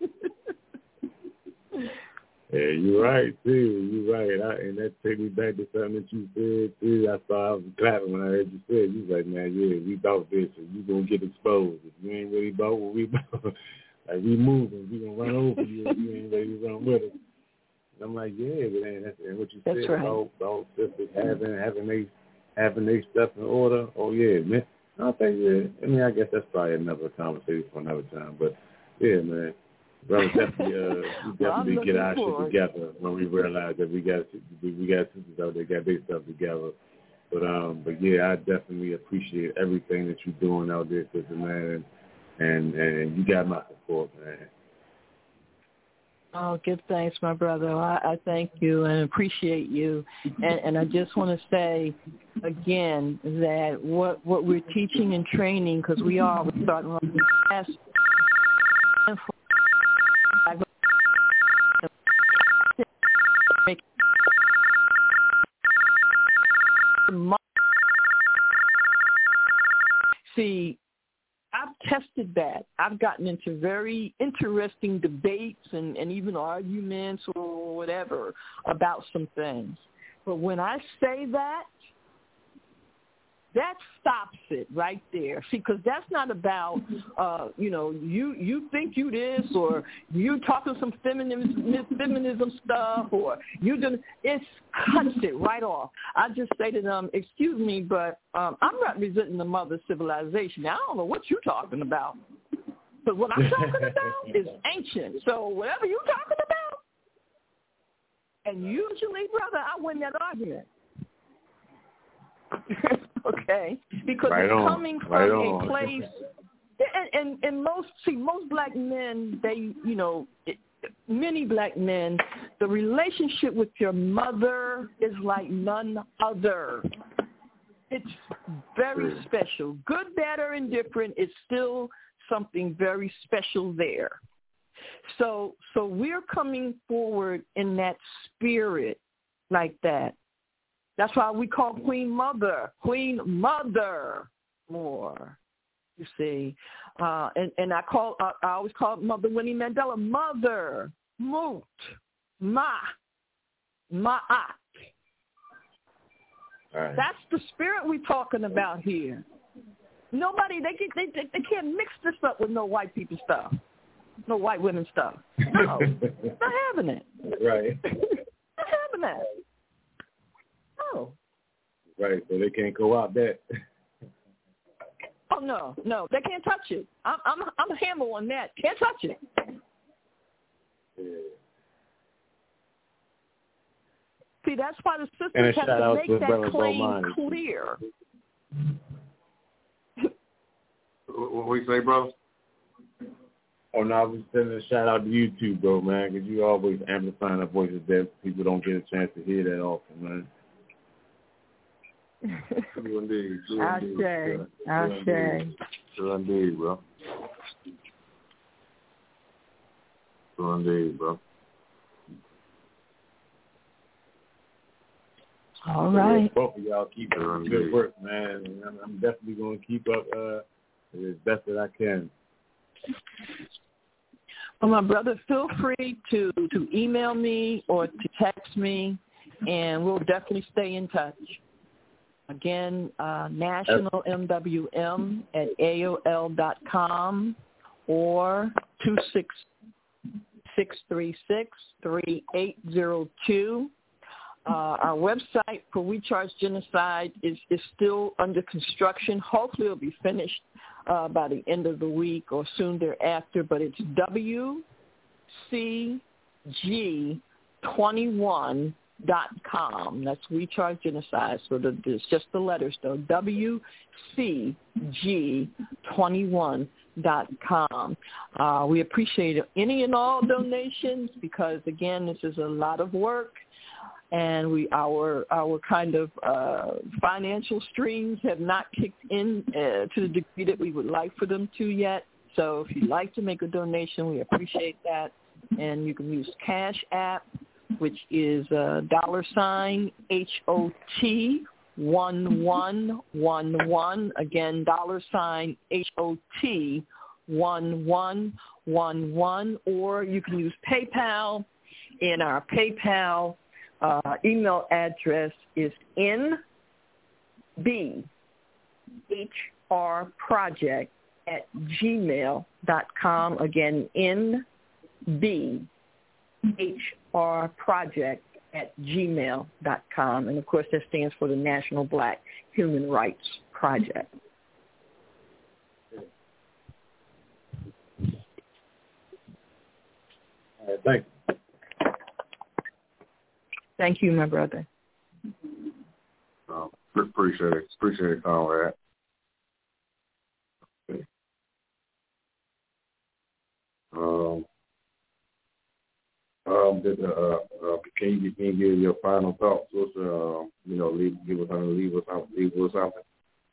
Yeah, you're right, too. You're right. And that takes me back to something that you said, too. I was clapping when I heard you say it. You was like, man, we bought this, and you're going to get exposed. If you ain't really bought what we bought, like, we moving, we going to run over you if you ain't ready to run with us. And I'm like, yeah, man, and what you said about sisters having their stuff in order. Oh, yeah, man. I think, I guess that's probably another conversation for another time. But, yeah, man. Bro, definitely get our shit together when we realize that we got sisters out there got their stuff together. But yeah, I definitely appreciate everything that you're doing out there, sister, man, and you got my support, man. Oh, give thanks, my brother. I thank you and appreciate you. And I just want to say again that what we're teaching and training, because we're starting on the last. See, I've tested that. I've gotten into very interesting debates and even arguments or whatever about some things. But when I say that, that stops it right there. See, because that's not about, you think you this, or you talking some feminism stuff, or you just, it cuts it right off. I just say to them, excuse me, but I'm representing the mother civilization. Now, I don't know what you're talking about. But what I'm talking about is ancient. So whatever you're talking about, and usually, brother, I win that argument. Okay, because it's coming from a place, and most black men, they, many black men, the relationship with your mother is like none other. It's very special. Good, bad, or indifferent, it's still something very special there. So we're coming forward in that spirit like that. That's why we call Queen Mother Moore, you see. And I always call Mother Winnie Mandela Mother Moot Ma'at. Right. That's the spirit we're talking about here. Nobody, they can't mix this up with no white people stuff, no white women stuff. No, not having it. Right. Not having that. No. Right, so they can't go out that. Oh no, they can't touch it. I'm a hammer on that. Can't touch it. Yeah. See, that's why the sisters have to make that claim clear. What you say, bro? Oh, no, I was sending a shout out to you too, bro, man, because you always amplifying the voices that people don't get a chance to hear that often, man. True indeed. True indeed, bro. True indeed, bro. All right. Both of y'all keep up good work, man. I'm definitely going to keep up as best that I can. Well, my brother, feel free to email me or to text me, and we'll definitely stay in touch. Again, nationalmwm@aol.com or 266363802. Our website for We Charge Genocide is still under construction. Hopefully it'll be finished by the end of the week or soon thereafter, but it's WCG21.com. That's We Charge Genocide. So it's just the letters, though. WCG21.com. We appreciate any and all donations because, again, this is a lot of work. And our kind of financial streams have not kicked in to the degree that we would like for them to yet. So if you'd like to make a donation, we appreciate that. And you can use Cash App, which is $HOT1111. Again, $HOT1111. Or you can use PayPal. In our PayPal email address is nbhrproject@gmail.com. Again, nbhrproject@gmail.com. And, of course, that stands for the National Black Human Rights Project. All right, thank you. Thank you, my brother. Appreciate it. Appreciate it, Conrad. Okay. Can you give your final thoughts? What's leave us something.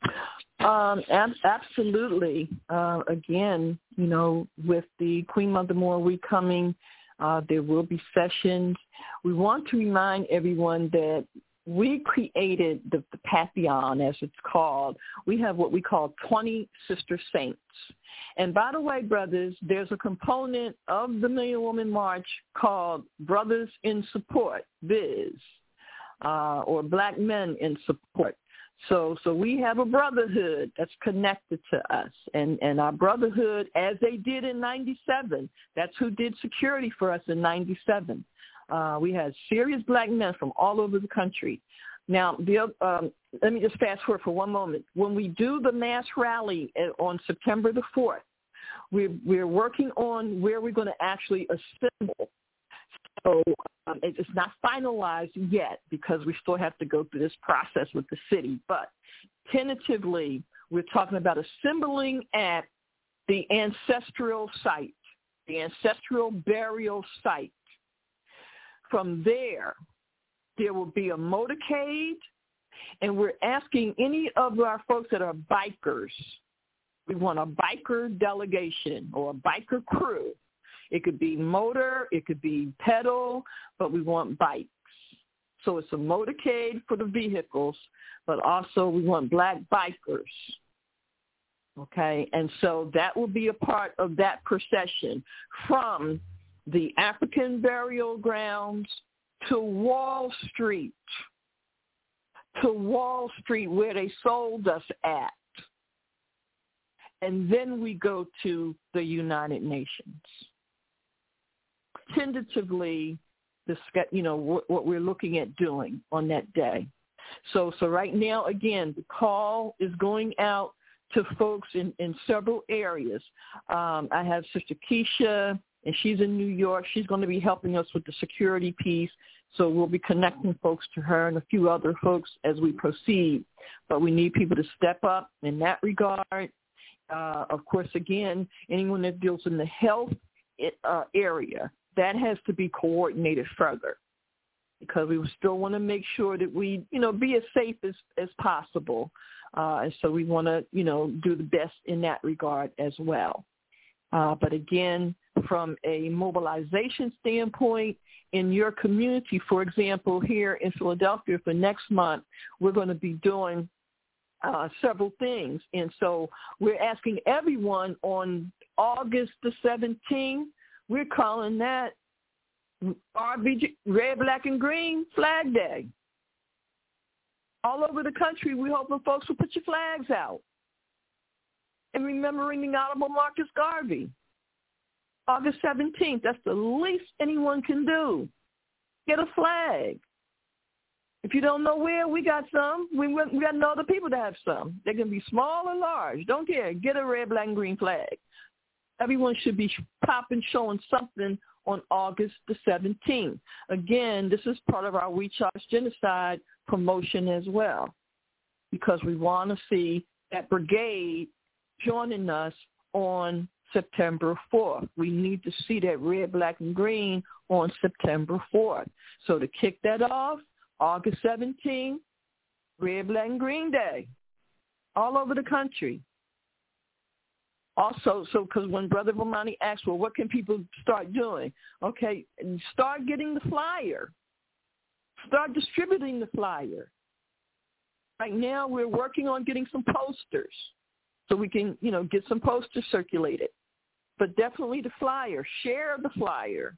Absolutely. Again, with the Queen Mother Moore Week coming, there will be sessions. We want to remind everyone that we created the Pantheon, as it's called. We have what we call 20 Sister Saints. And by the way, brothers, there's a component of the Million Woman March called Brothers in Support, BIZ. or black men in support. So we have a brotherhood that's connected to us, and our brotherhood, as they did in '97, that's who did security for us in '97. We had serious black men from all over the country. Now, let me just fast forward for one moment. When we do the mass rally on September the 4th, we're working on where we're going to actually assemble. So it's not finalized yet because we still have to go through this process with the city. But tentatively, we're talking about assembling at the ancestral site, the ancestral burial site. From there will be a motorcade, and we're asking any of our folks that are bikers. We want a biker delegation or a biker crew. It could be motor, it could be pedal, but we want bikes. So it's a motorcade for the vehicles, but also we want black bikers. Okay, and so that will be a part of that procession from the African burial grounds to Wall Street, where they sold us at. And then we go to the United Nations. Tentatively, what we're looking at doing on that day. So right now, again, the call is going out to folks in several areas. I have Sister Keisha, and she's in New York. She's going to be helping us with the security piece. So we'll be connecting folks to her and a few other folks as we proceed. But we need people to step up in that regard. Of course, again, anyone that deals in the health area, that has to be coordinated further because we still want to make sure that we, be as safe as possible. And so we want to, do the best in that regard as well. But again, from a mobilization standpoint, in your community, for example, here in Philadelphia for next month, we're going to be doing several things. And so we're asking everyone on August the 17th, we're calling that RBG, Red, Black, and Green Flag Day. All over the country, we're hoping folks will put your flags out. And remembering the Honorable Marcus Garvey. August 17th, that's the least anyone can do. Get a flag. If you don't know where, we got some. We got to know other people that have some. They can be small or large. Don't care. Get a red, black, and green flag. Everyone should be popping, showing something on August the 17th. Again, this is part of our We Charge Genocide promotion as well, because we want to see that brigade joining us on September 4th. We need to see that red, black, and green on September 4th. So to kick that off, August 17th, Red, Black, and Green Day, all over the country. Also, because when Brother Bomani asked, well, what can people start doing? Okay, start getting the flyer. Start distributing the flyer. Right now, we're working on getting some posters so we can, get some posters circulated. But definitely the flyer. Share the flyer.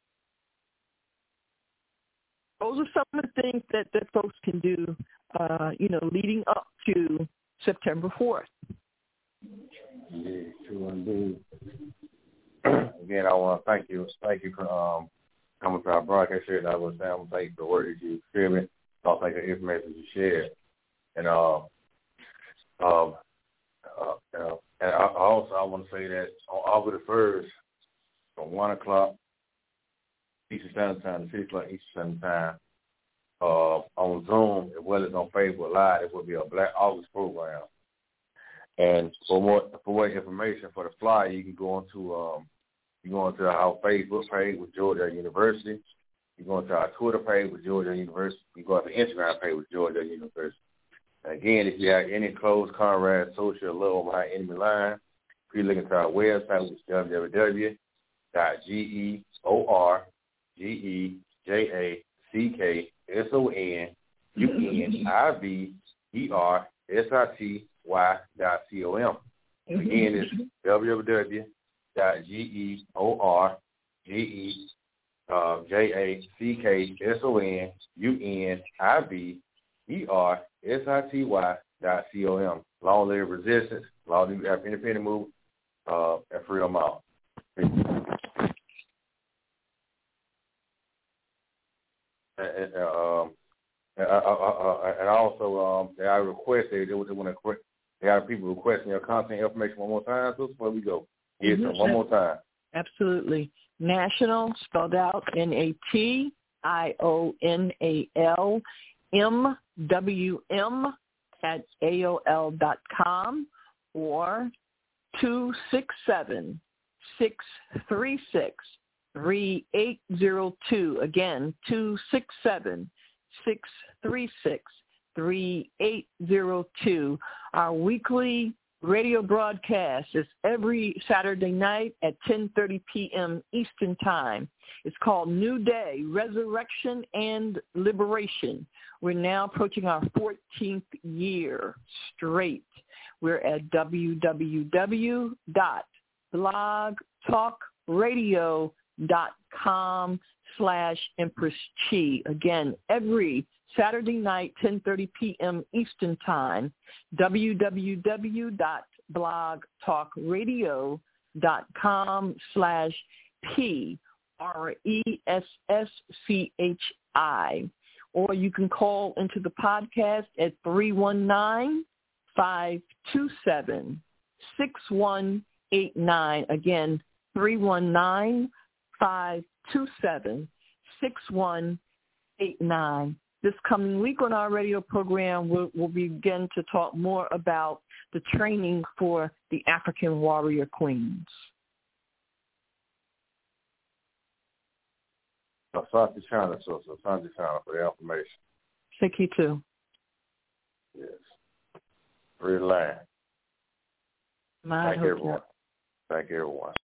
Those are some of the things that folks can do, leading up to September 4th. Yeah, true indeed. Again, I want to thank you for coming to our broadcast here. I want to thank you for the work that you contributed. Also, thank you for the information you shared. And I want to say that on August the 1st, from 1 o'clock Eastern Standard Time to 6 o'clock Eastern Standard Time, on Zoom as well as on Facebook Live, it will be a Black August program. And for more information for the flyer, you can go onto our Facebook page with Georgia University. You go onto our Twitter page with Georgia University. You go to the Instagram page with Georgia University. And again, if you have any close Conrad social love behind enemy line, please look into our website, which is www.georgiversity.com. Again, it's www.georgiversity.com. JACKSONUNIVERSITY.com. Long live resistance, long live independent movement, and freedom out. And also, I requested they have people requesting your contact information one more time. So before we go, yes, one more time. Absolutely. National, spelled out NATIONALMWM @AOL.com or 267-636-3802. Again, 267-636-3802. Our weekly radio broadcast is every Saturday night at 10:30 p.m. Eastern Time. It's called New Day, Resurrection and Liberation. We're now approaching our 14th year straight. We're at www.blogtalkradio.com/Empress Chi. Again, every Saturday night, 10:30 p.m. Eastern Time, www.blogtalkradio.com/PRESSCHI. Or you can call into the podcast at 319-527-6189. Again, 319-527-6189. This coming week on our radio program, we'll begin to talk more about the training for the African warrior queens. Asante China for the information. Thank you too. Yes. Free land. Thank you, everyone.